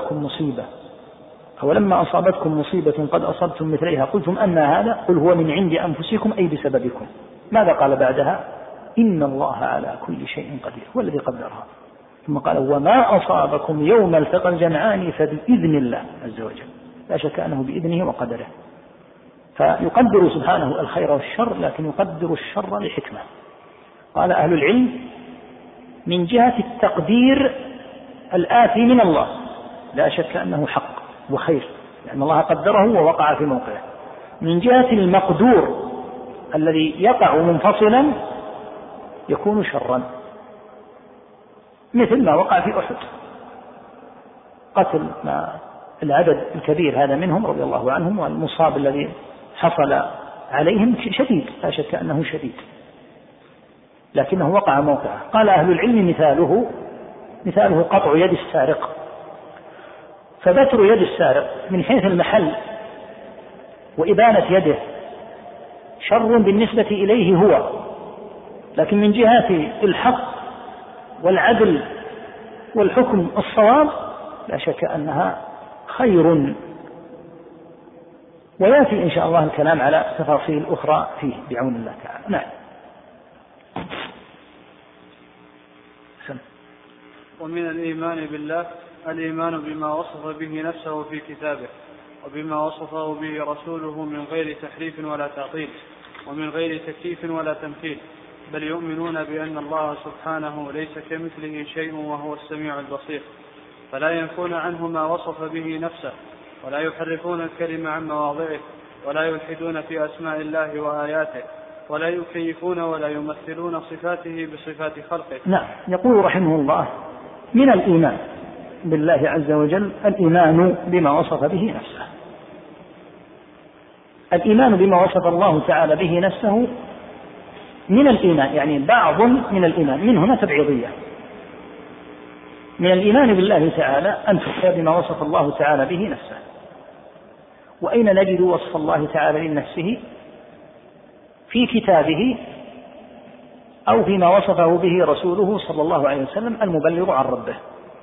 أصابتكم مصيبة قد أصبتم مثليها قلتم أن هذا، قل هو من عند أنفسكم أي بسببكم. ماذا قال بعدها؟ إن الله على كل شيء قدير، هو الذي قدرها. ثم قال: وما أصابكم يوم التقى الجمعان فبإذن الله عز وجل. لا شك أنه بإذنه وقدره، فيقدر سبحانه الخير والشر، لكن يقدر الشر لحكمة. قال أهل العلم: من جهة التقدير الآتي من الله لا شك أنه حق وخير، لأن الله قدره ووقع في موقعه. من جهة المقدور الذي يقع منفصلا يكون شرا، مثل ما وقع في أحد، قتل العدد الكبير هذا منهم رضي الله عنهم، والمصاب الذي حصل عليهم شديد، لا شك أنه شديد، لكنه وقع موقعه. قال أهل العلم: مثاله قطع يد السارق. فبتر يد السارق من حيث المحل وإبانة يده شر بالنسبة إليه هو، لكن من جهة الحق والعدل والحكم الصواب لا شك أنها خير، ويأتي إن شاء الله الكلام على تفاصيل أخرى فيه بعون الله تعالى. نعم. ومن الإيمان بالله الإيمان بما وصف به نفسه في كتابه وبما وصفه به رسوله من غير تحريف ولا تعطيل ومن غير تكييف ولا تمثيل، بل يؤمنون بأن الله سبحانه ليس كمثله شيء وهو السميع البصير، فلا ينفون عنه ما وصف به نفسه ولا يحرفون الكلمة عن مواضعه ولا يلحدون في أسماء الله وآياته ولا يكيفون ولا يمثلون صفاته بصفات خلقه. نعم. يقول رحمه الله: من الإيمان بالله عز وجل الإيمان بما وصف به نفسه. الإيمان بما وصف الله تعالى به نفسه من الإيمان، يعني بعض من الإيمان، من هنا تبعيضية. من الإيمان بالله تعالى أن تؤمن بما وصف الله تعالى به نفسه. وأين نجد وصف الله تعالى لنفسه؟ في كتابه أو فيما وصفه به رسوله صلى الله عليه وسلم المبلغ عن ربه.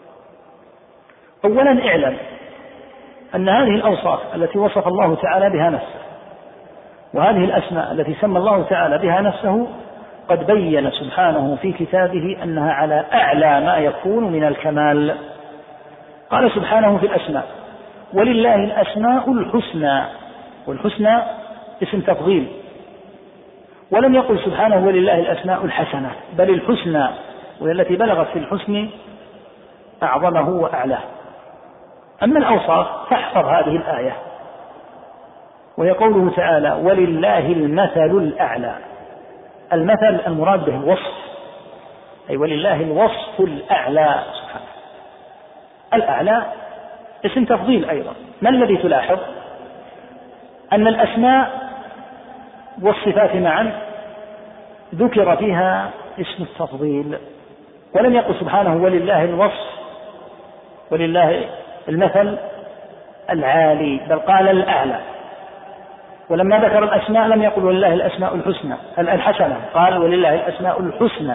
أولا اعلم أن هذه الأوصاف التي وصف الله تعالى بها نفسه وهذه الأسماء التي سمى الله تعالى بها نفسه قد بين سبحانه في كتابه أنها على أعلى ما يكون من الكمال. قال سبحانه في الأسماء: ولله الأسماء الحسنى، والحسنى اسم تفضيل، ولم يقل سبحانه ولله الأسماء الحسنة، بل الحسنى، والتي بلغت في الحسن أعظمه وأعلاه. أما الأوصاف فاحفظ هذه الآية، وهي قوله تعالى: ولله المثل الأعلى. المثل المراد به الوصف، أي ولله الوصف الأعلى سبحانه. الأعلى اسم تفضيل أيضا. ما الذي تلاحظ؟ أن الأسماء والصفات معا ذكر فيها اسم التفضيل، ولم يقل سبحانه ولله الوصف ولله المثل العالي، بل قال الأعلى. ولما ذكر الأسماء لم يقل ولله الأسماء الحسنة، قال ولله الأسماء الحسنى،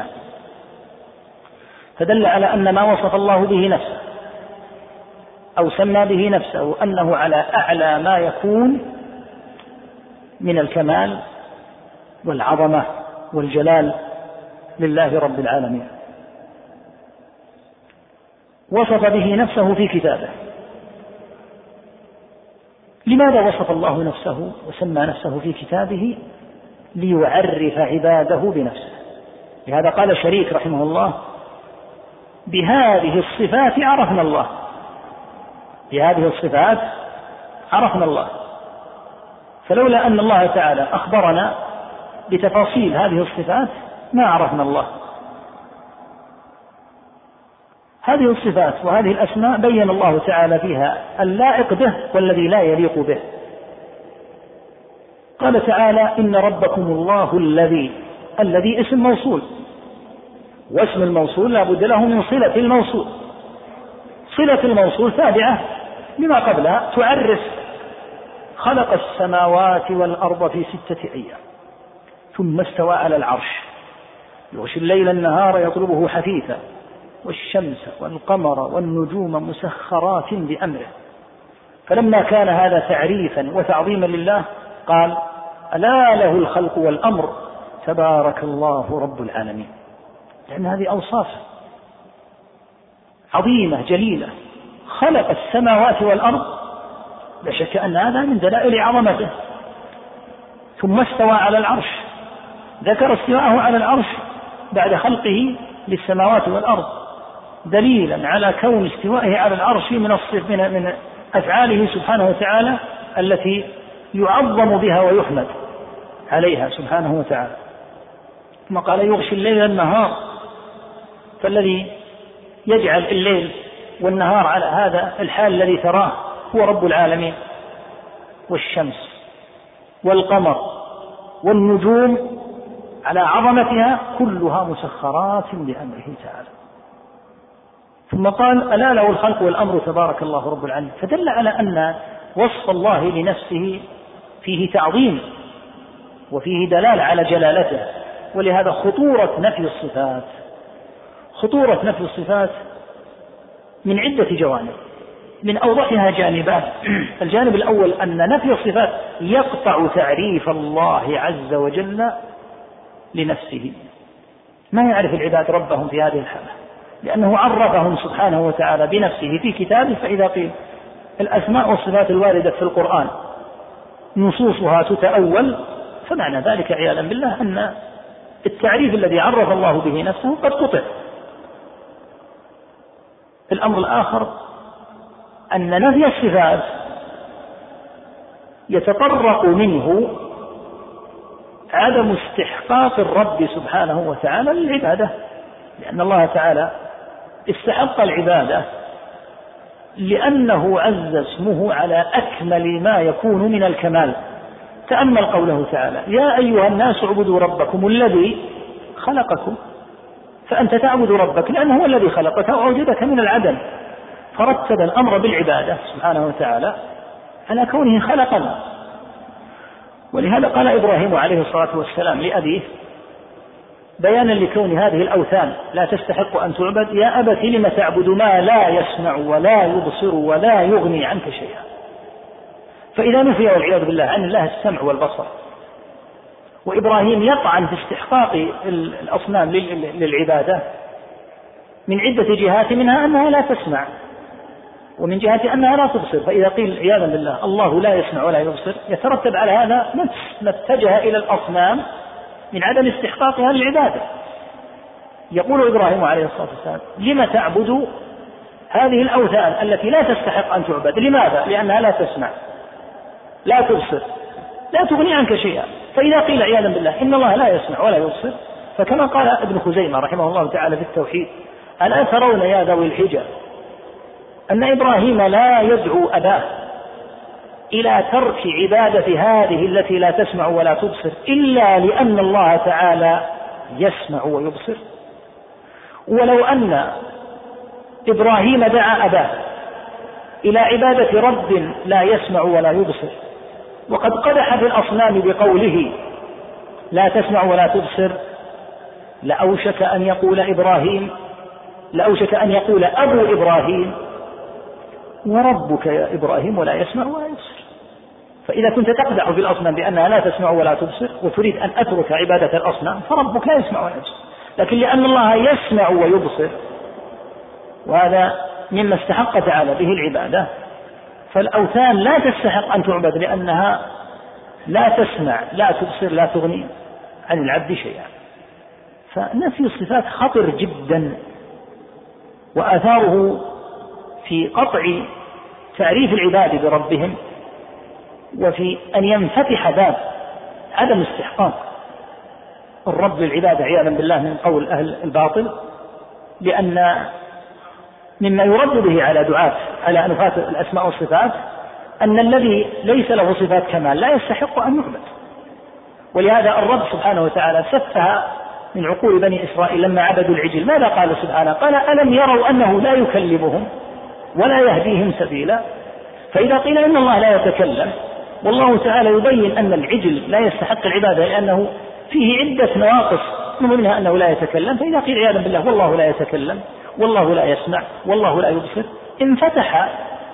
فدل على أن ما وصف الله به نفسه أو سمى به نفسه أنه على أعلى ما يكون من الكمال والعظمة والجلال لله رب العالمين. وصف به نفسه في كتابه. لماذا وصف الله نفسه وسمى نفسه في كتابه؟ ليعرف عباده بنفسه. لهذا قال شريك رحمه الله: بهذه الصفات عرفنا الله. بهذه الصفات عرفنا الله. فلولا أن الله تعالى أخبرنا بتفاصيل هذه الصفات ما عرفنا الله. هذه الصفات وهذه الأسماء بين الله تعالى فيها اللائق به والذي لا يليق به. قال تعالى: إن ربكم الله الذي اسم موصول، واسم الموصول لا بد له من صلة الموصول. صلة الموصول تابعة لما قبلها، تعرف خلق السماوات والأرض في 6 أيام ثم استوى على العرش يغشي الليل النهار يطلبه حثيثا والشمس والقمر والنجوم مسخرات بأمره. فلما كان هذا تعريفا وتعظيما لله قال: ألا له الخلق والأمر تبارك الله رب العالمين. لأن هذه أوصاف عظيمة جليلة. خلق السماوات والأرض، لا شك أن هذا من دلائل عظمته. ثم استوى على العرش، ذكر استواءه على العرش بعد خلقه للسماوات والأرض دليلا على كون استوائه على العرش من أفعاله سبحانه وتعالى التي يعظم بها ويحمد عليها سبحانه وتعالى. ثم قال: يغشي الليل النهار. فالذي يجعل الليل والنهار على هذا الحال الذي تراه هو رب العالمين. والشمس والقمر والنجوم على عظمتها كلها مسخرات بأمره تعالى. ثم قال: ألا له الخلق والأمر تبارك الله رب العالمين. فدل على أن وصف الله لنفسه فيه تعظيم وفيه دلالة على جلالته. ولهذا خطورة نفي الصفات من عدة جوانب، من أوضحها جانبان. الجانب الأول أن نفي الصفات يقطع تعريف الله عز وجل لنفسه، ما يعرف العباد ربهم في هذه الحالة، لأنه عرفهم سبحانه وتعالى بنفسه في كتابه. فإذا قيل الأسماء والصفات الواردة في القرآن نصوصها تتأول، فمعنى ذلك عياذا بالله أن التعريف الذي عرف الله به نفسه قد قطع. الأمر الآخر أن نفي الصفات يتطرق منه عدم استحقاق الرب سبحانه وتعالى للعبادة، لأن الله تعالى استحق العبادة لأنه عز اسمه على أكمل ما يكون من الكمال. تأمل قوله تعالى: يا أيها الناس اعبدوا ربكم الذي خلقكم. فأنت تعبد ربك لأنه هو الذي خلقك وأوجدك من العدم، فرتب الأمر بالعبادة سبحانه وتعالى على كونه خلقنا. ولهذا قال إبراهيم عليه الصلاة والسلام لأبيه بيانا لكون هذه الأوثان لا تستحق أن تعبد: يا أبت لم تعبد ما لا يسمع ولا يبصر ولا يغني عنك شيئا. فإذا نفي والعياذ بالله عن الله السمع والبصر، وإبراهيم يطعن في استحقاق الأصنام للعبادة من عدة جهات، منها أنها لا تسمع، ومن جهة أنها لا تبصر. فإذا قيل عياذا بالله الله لا يسمع ولا يبصر، يترتب على هذا نفس ما اتجه إلى الأصنام من عدم استحقاقها للعبادة. يقول إبراهيم عليه الصلاة والسلام: لم تعبد هذه الأوثان التي لا تستحق أن تعبد؟ لماذا؟ لأنها لا تسمع، لا تبصر، لا تغني عنك شيئا. فإذا قيل عياذا بالله إن الله لا يسمع ولا يبصر، فكما قال ابن خزيمة رحمه الله تعالى في التوحيد: ألا ترون يا ذوي الحجة أن إبراهيم لا يدعو أباه إلى ترك عبادة هذه التي لا تسمع ولا تبصر إلا لأن الله تعالى يسمع ويبصر؟ ولو أن إبراهيم دعا أباه إلى عبادة رب لا يسمع ولا يبصر، وقد قدح في الأصنام بقوله لا تسمع ولا تبصر، لأوشك أن يقول أبو إبراهيم: وربك يا إبراهيم ولا يسمع ولا يبصر. فإذا كنت تقدح في الأصنام بأنها لا تسمع ولا تبصر وتريد أن أترك عبادة الأصنام، فربك لا يسمع ولا يبصر. لكن لأن الله يسمع ويبصر، وهذا مما استحق تعالى به العبادة، فالأوثان لا تستحق أن تعبد لأنها لا تسمع لا تبصر لا تغني عن العبد شيئا. فنفي الصفات خطر جدا، وآثاره في قطع تعريف العباد بربهم، وفي أن ينفتح باب عدم استحقاق الرب للعبادة عياذا بالله من قول أهل الباطل. لأن مما يرد به على دعاة على أنفاة الأسماء والصفات أن الذي ليس له صفات كمال لا يستحق أن يعبد. ولهذا الرب سبحانه وتعالى سفه من عقول بني إسرائيل لما عبدوا العجل. ماذا قال سبحانه؟ قال: ألم يروا أنه لا يكلمهم ولا يهديهم سبيلا؟ فإذا قيل إن الله لا يتكلم، والله تعالى يبين أن العجل لا يستحق العبادة لأنه فيه عدة نواقص من ضمنها أنه لا يتكلم، فإذا قيل عياذا بالله والله لا يتكلم والله لا يسمع والله لا يبصر، انفتح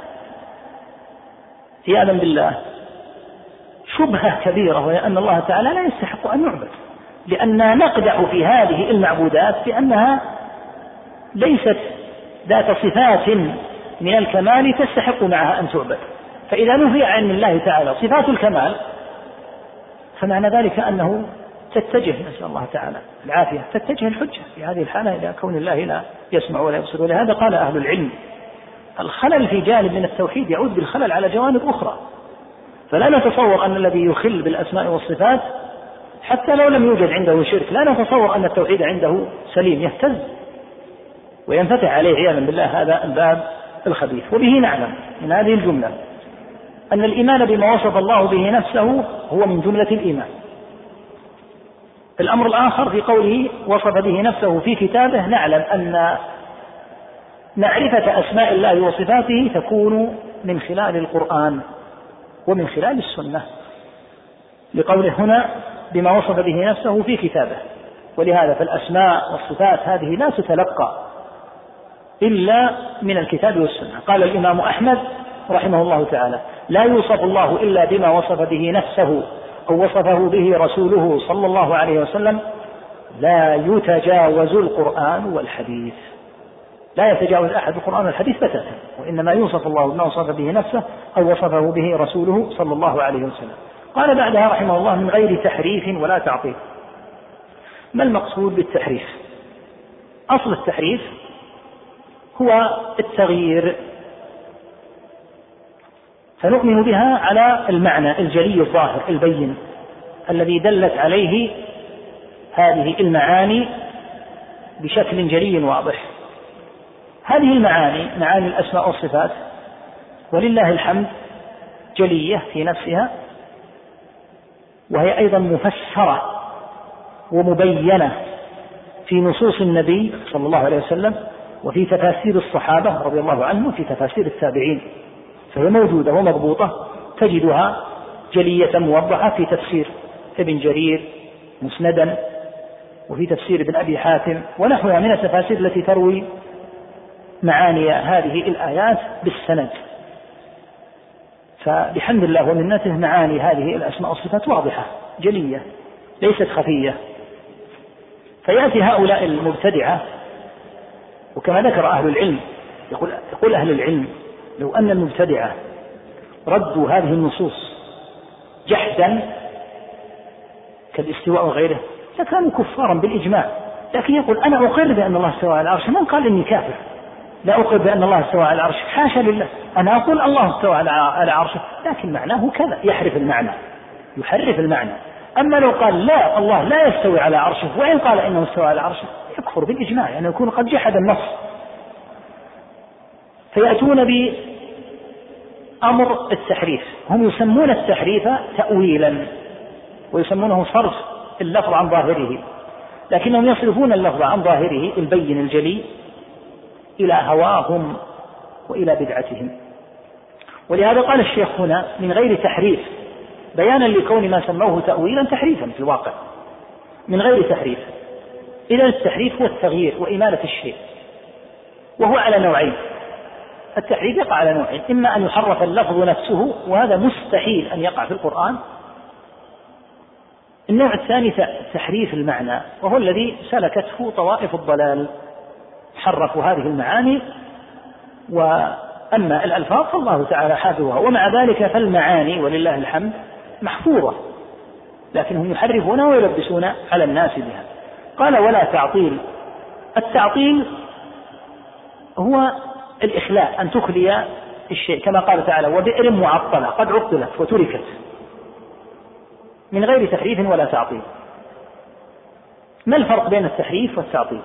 عياذا بالله شبهة كبيرة، وهي أن الله تعالى لا يستحق أن يعبد، لأننا نقدح في هذه المعبودات بأنها ليست ذات صفات من الكمال تستحق معها أن تعبد. فإذا نفي عن الله تعالى صفات الكمال، فمعنى ذلك أنه تتجه، نسأل الله تعالى العافية، تتجه الحجة في هذه الحالة إلى كون الله لا يسمع ولا يبصر. ولهذا قال أهل العلم: الخلل في جانب من التوحيد يعود بالخلل على جوانب أخرى. فلا نتصور أن الذي يخل بالأسماء والصفات حتى لو لم يوجد عنده شرك، لا نتصور أن التوحيد عنده سليم، يهتز وينفتح عليه عياذا بالله هذا الباب الخبيث. وبه نعلم من هذه الجملة أن الإيمان بما وصف الله به نفسه هو من جملة الإيمان. الأمر الآخر في قوله وصف به نفسه في كتابه، نعلم أن معرفة أسماء الله وصفاته تكون من خلال القرآن ومن خلال السنة، لقوله هنا بما وصف به نفسه في كتابه. ولهذا فالأسماء والصفات هذه لا تتلقى إلا من الكتاب والسنة. قال الإمام أحمد رحمه الله تعالى: لا يوصف الله إلا بما وصف به نفسه أو وصفه به رسوله صلى الله عليه وسلم، لا يتجاوز القرآن والحديث. لا يتجاوز أحد القرآن والحديث بتاتا، وإنما يوصف الله بما وصف به نفسه أو وصفه به رسوله صلى الله عليه وسلم. قال بعدها رحمه الله: من غير تحريف ولا تعطيل. ما المقصود بالتحريف؟ أصل التحريف هو التغيير، فنؤمن بها على المعنى الجلي الظاهر البين الذي دلت عليه هذه المعاني بشكل جلي واضح. هذه المعاني معاني الأسماء والصفات ولله الحمد جلية في نفسها، وهي أيضا مفسرة ومبينة في نصوص النبي صلى الله عليه وسلم وفي تفاسير الصحابة رضي الله عنهم وفي تفاسير التابعين، فهي موجودة ومضبوطة، تجدها جلية موضحة في تفسير ابن جرير مسندا، وفي تفسير ابن أبي حاتم ونحوها من التفاسير التي تروي معاني هذه الآيات بالسند. فبحمد الله ومنته معاني هذه الأسماء والصفات واضحة جلية ليست خفية. فيأتي هؤلاء المبتدعة، وكما ذكر أهل العلم، يقول أهل العلم: لو أن المبتدعة ردوا هذه النصوص جحدا كالاستواء وغيره لكانوا كفارا بالإجماع. لكن يقول: أنا أقر بأن الله استوى على العرش. من قال إني كافر؟ لا أقر بأن الله استوى على العرش، حاشا لله، أنا أقول الله استوى على عرشه، لكن معناه كذا، يحرف المعنى. أما لو قال لا، الله لا يستوي على عرشه، وإن قال إنه استوى على عرشه، يكفر بالإجماع، يعني يكون قد جحد النص. فيأتون بأمر التحريف. هم يسمون التحريف تأويلا ويسمونه صرف اللفظ عن ظاهره، لكنهم يصرفون اللفظ عن ظاهره البين الجلي إلى هواهم وإلى بدعتهم. ولهذا قال الشيخ هنا: من غير تحريف، بيانا لكون ما سموه تأويلا تحريفا في الواقع، من غير تحريف. إذا التحريف هو التغيير وإمالة الشيء، وهو على نوعين. التحريف يقع على نوعين: إما أن يحرف اللفظ نفسه، وهذا مستحيل أن يقع في القرآن. النوع الثاني تحريف المعنى، وهو الذي سلكته طوائف الضلال، حرفوا هذه المعاني. وأما الألفاظ فالله تعالى حافظها، ومع ذلك فالمعاني ولله الحمد محفوظة، لكنهم يحرفونها ويلبسون على الناس بها. قال: ولا تعطيل. التعطيل هو الإخلاء، أن تخلي الشيء، كما قال تعالى: وبئر معطلة قد عطلت وتركت. من غير تحريف ولا تعطيل. ما الفرق بين التحريف والتعطيل؟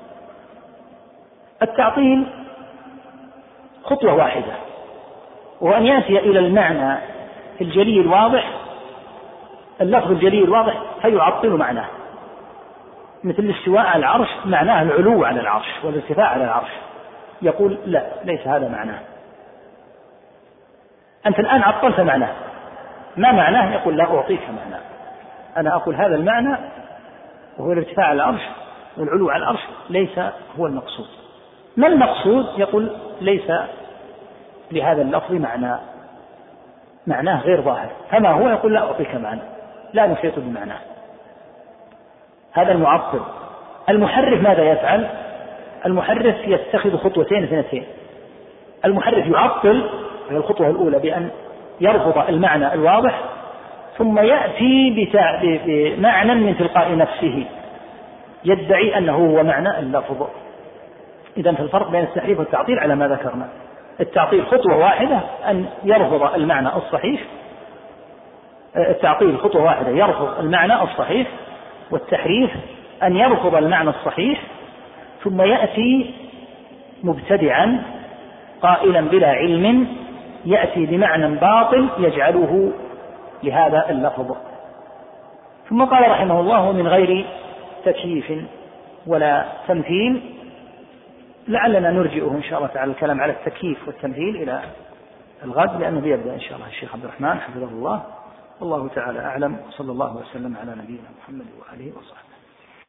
التعطيل خطوة واحدة، وأن يأتي إلى المعنى الجلي الواضح، اللفظ الجلي الواضح، فيعطل معناه. مثل الاستواء على العرش معناه العلو على العرش والارتفاع على العرش، يقول: لا، ليس هذا معناه. أنت الآن عطلت معناه. ما معناه؟ يقول: لا أعطيك معناه، أنا أقول هذا المعنى وهو الارتفاع على العرش والعلو على العرش ليس هو المقصود. ما المقصود؟ يقول: ليس لهذا اللفظ معناه غير ظاهر. فما هو؟ يقول: لا أعطيك معنى، لا نحيط بمعناه. هذا المعطل. المحرف ماذا يفعل؟ المحرف يتخذ خطوتين اثنتين. المحرف يعطل في الخطوة الأولى بأن يرفض المعنى الواضح، ثم يأتي بمعنى من تلقاء نفسه يدعي أنه هو معنى اللفظ. إذن في الفرق بين التحريف والتعطيل على ما ذكرنا. التعطيل خطوة واحدة أن يرفض المعنى الصحيح، التعطيل خطوة واحدة يرفض المعنى الصحيح، والتحريف أن يرفض المعنى الصحيح ثم يأتي مبتدعا قائلا بلا علم، يأتي بمعنى باطل يجعله لهذا اللفظ. ثم قال رحمه الله: من غير تكييف ولا تمثيل. لعلنا نرجئه إن شاء الله تعالى الكلام على التكييف والتمثيل إلى الغد، لأنه بيبدأ إن شاء الله الشيخ عبد الرحمن حفظه الله. والله تعالى أعلم، وصلى الله وسلم على نبينا محمد وآله وصحبه.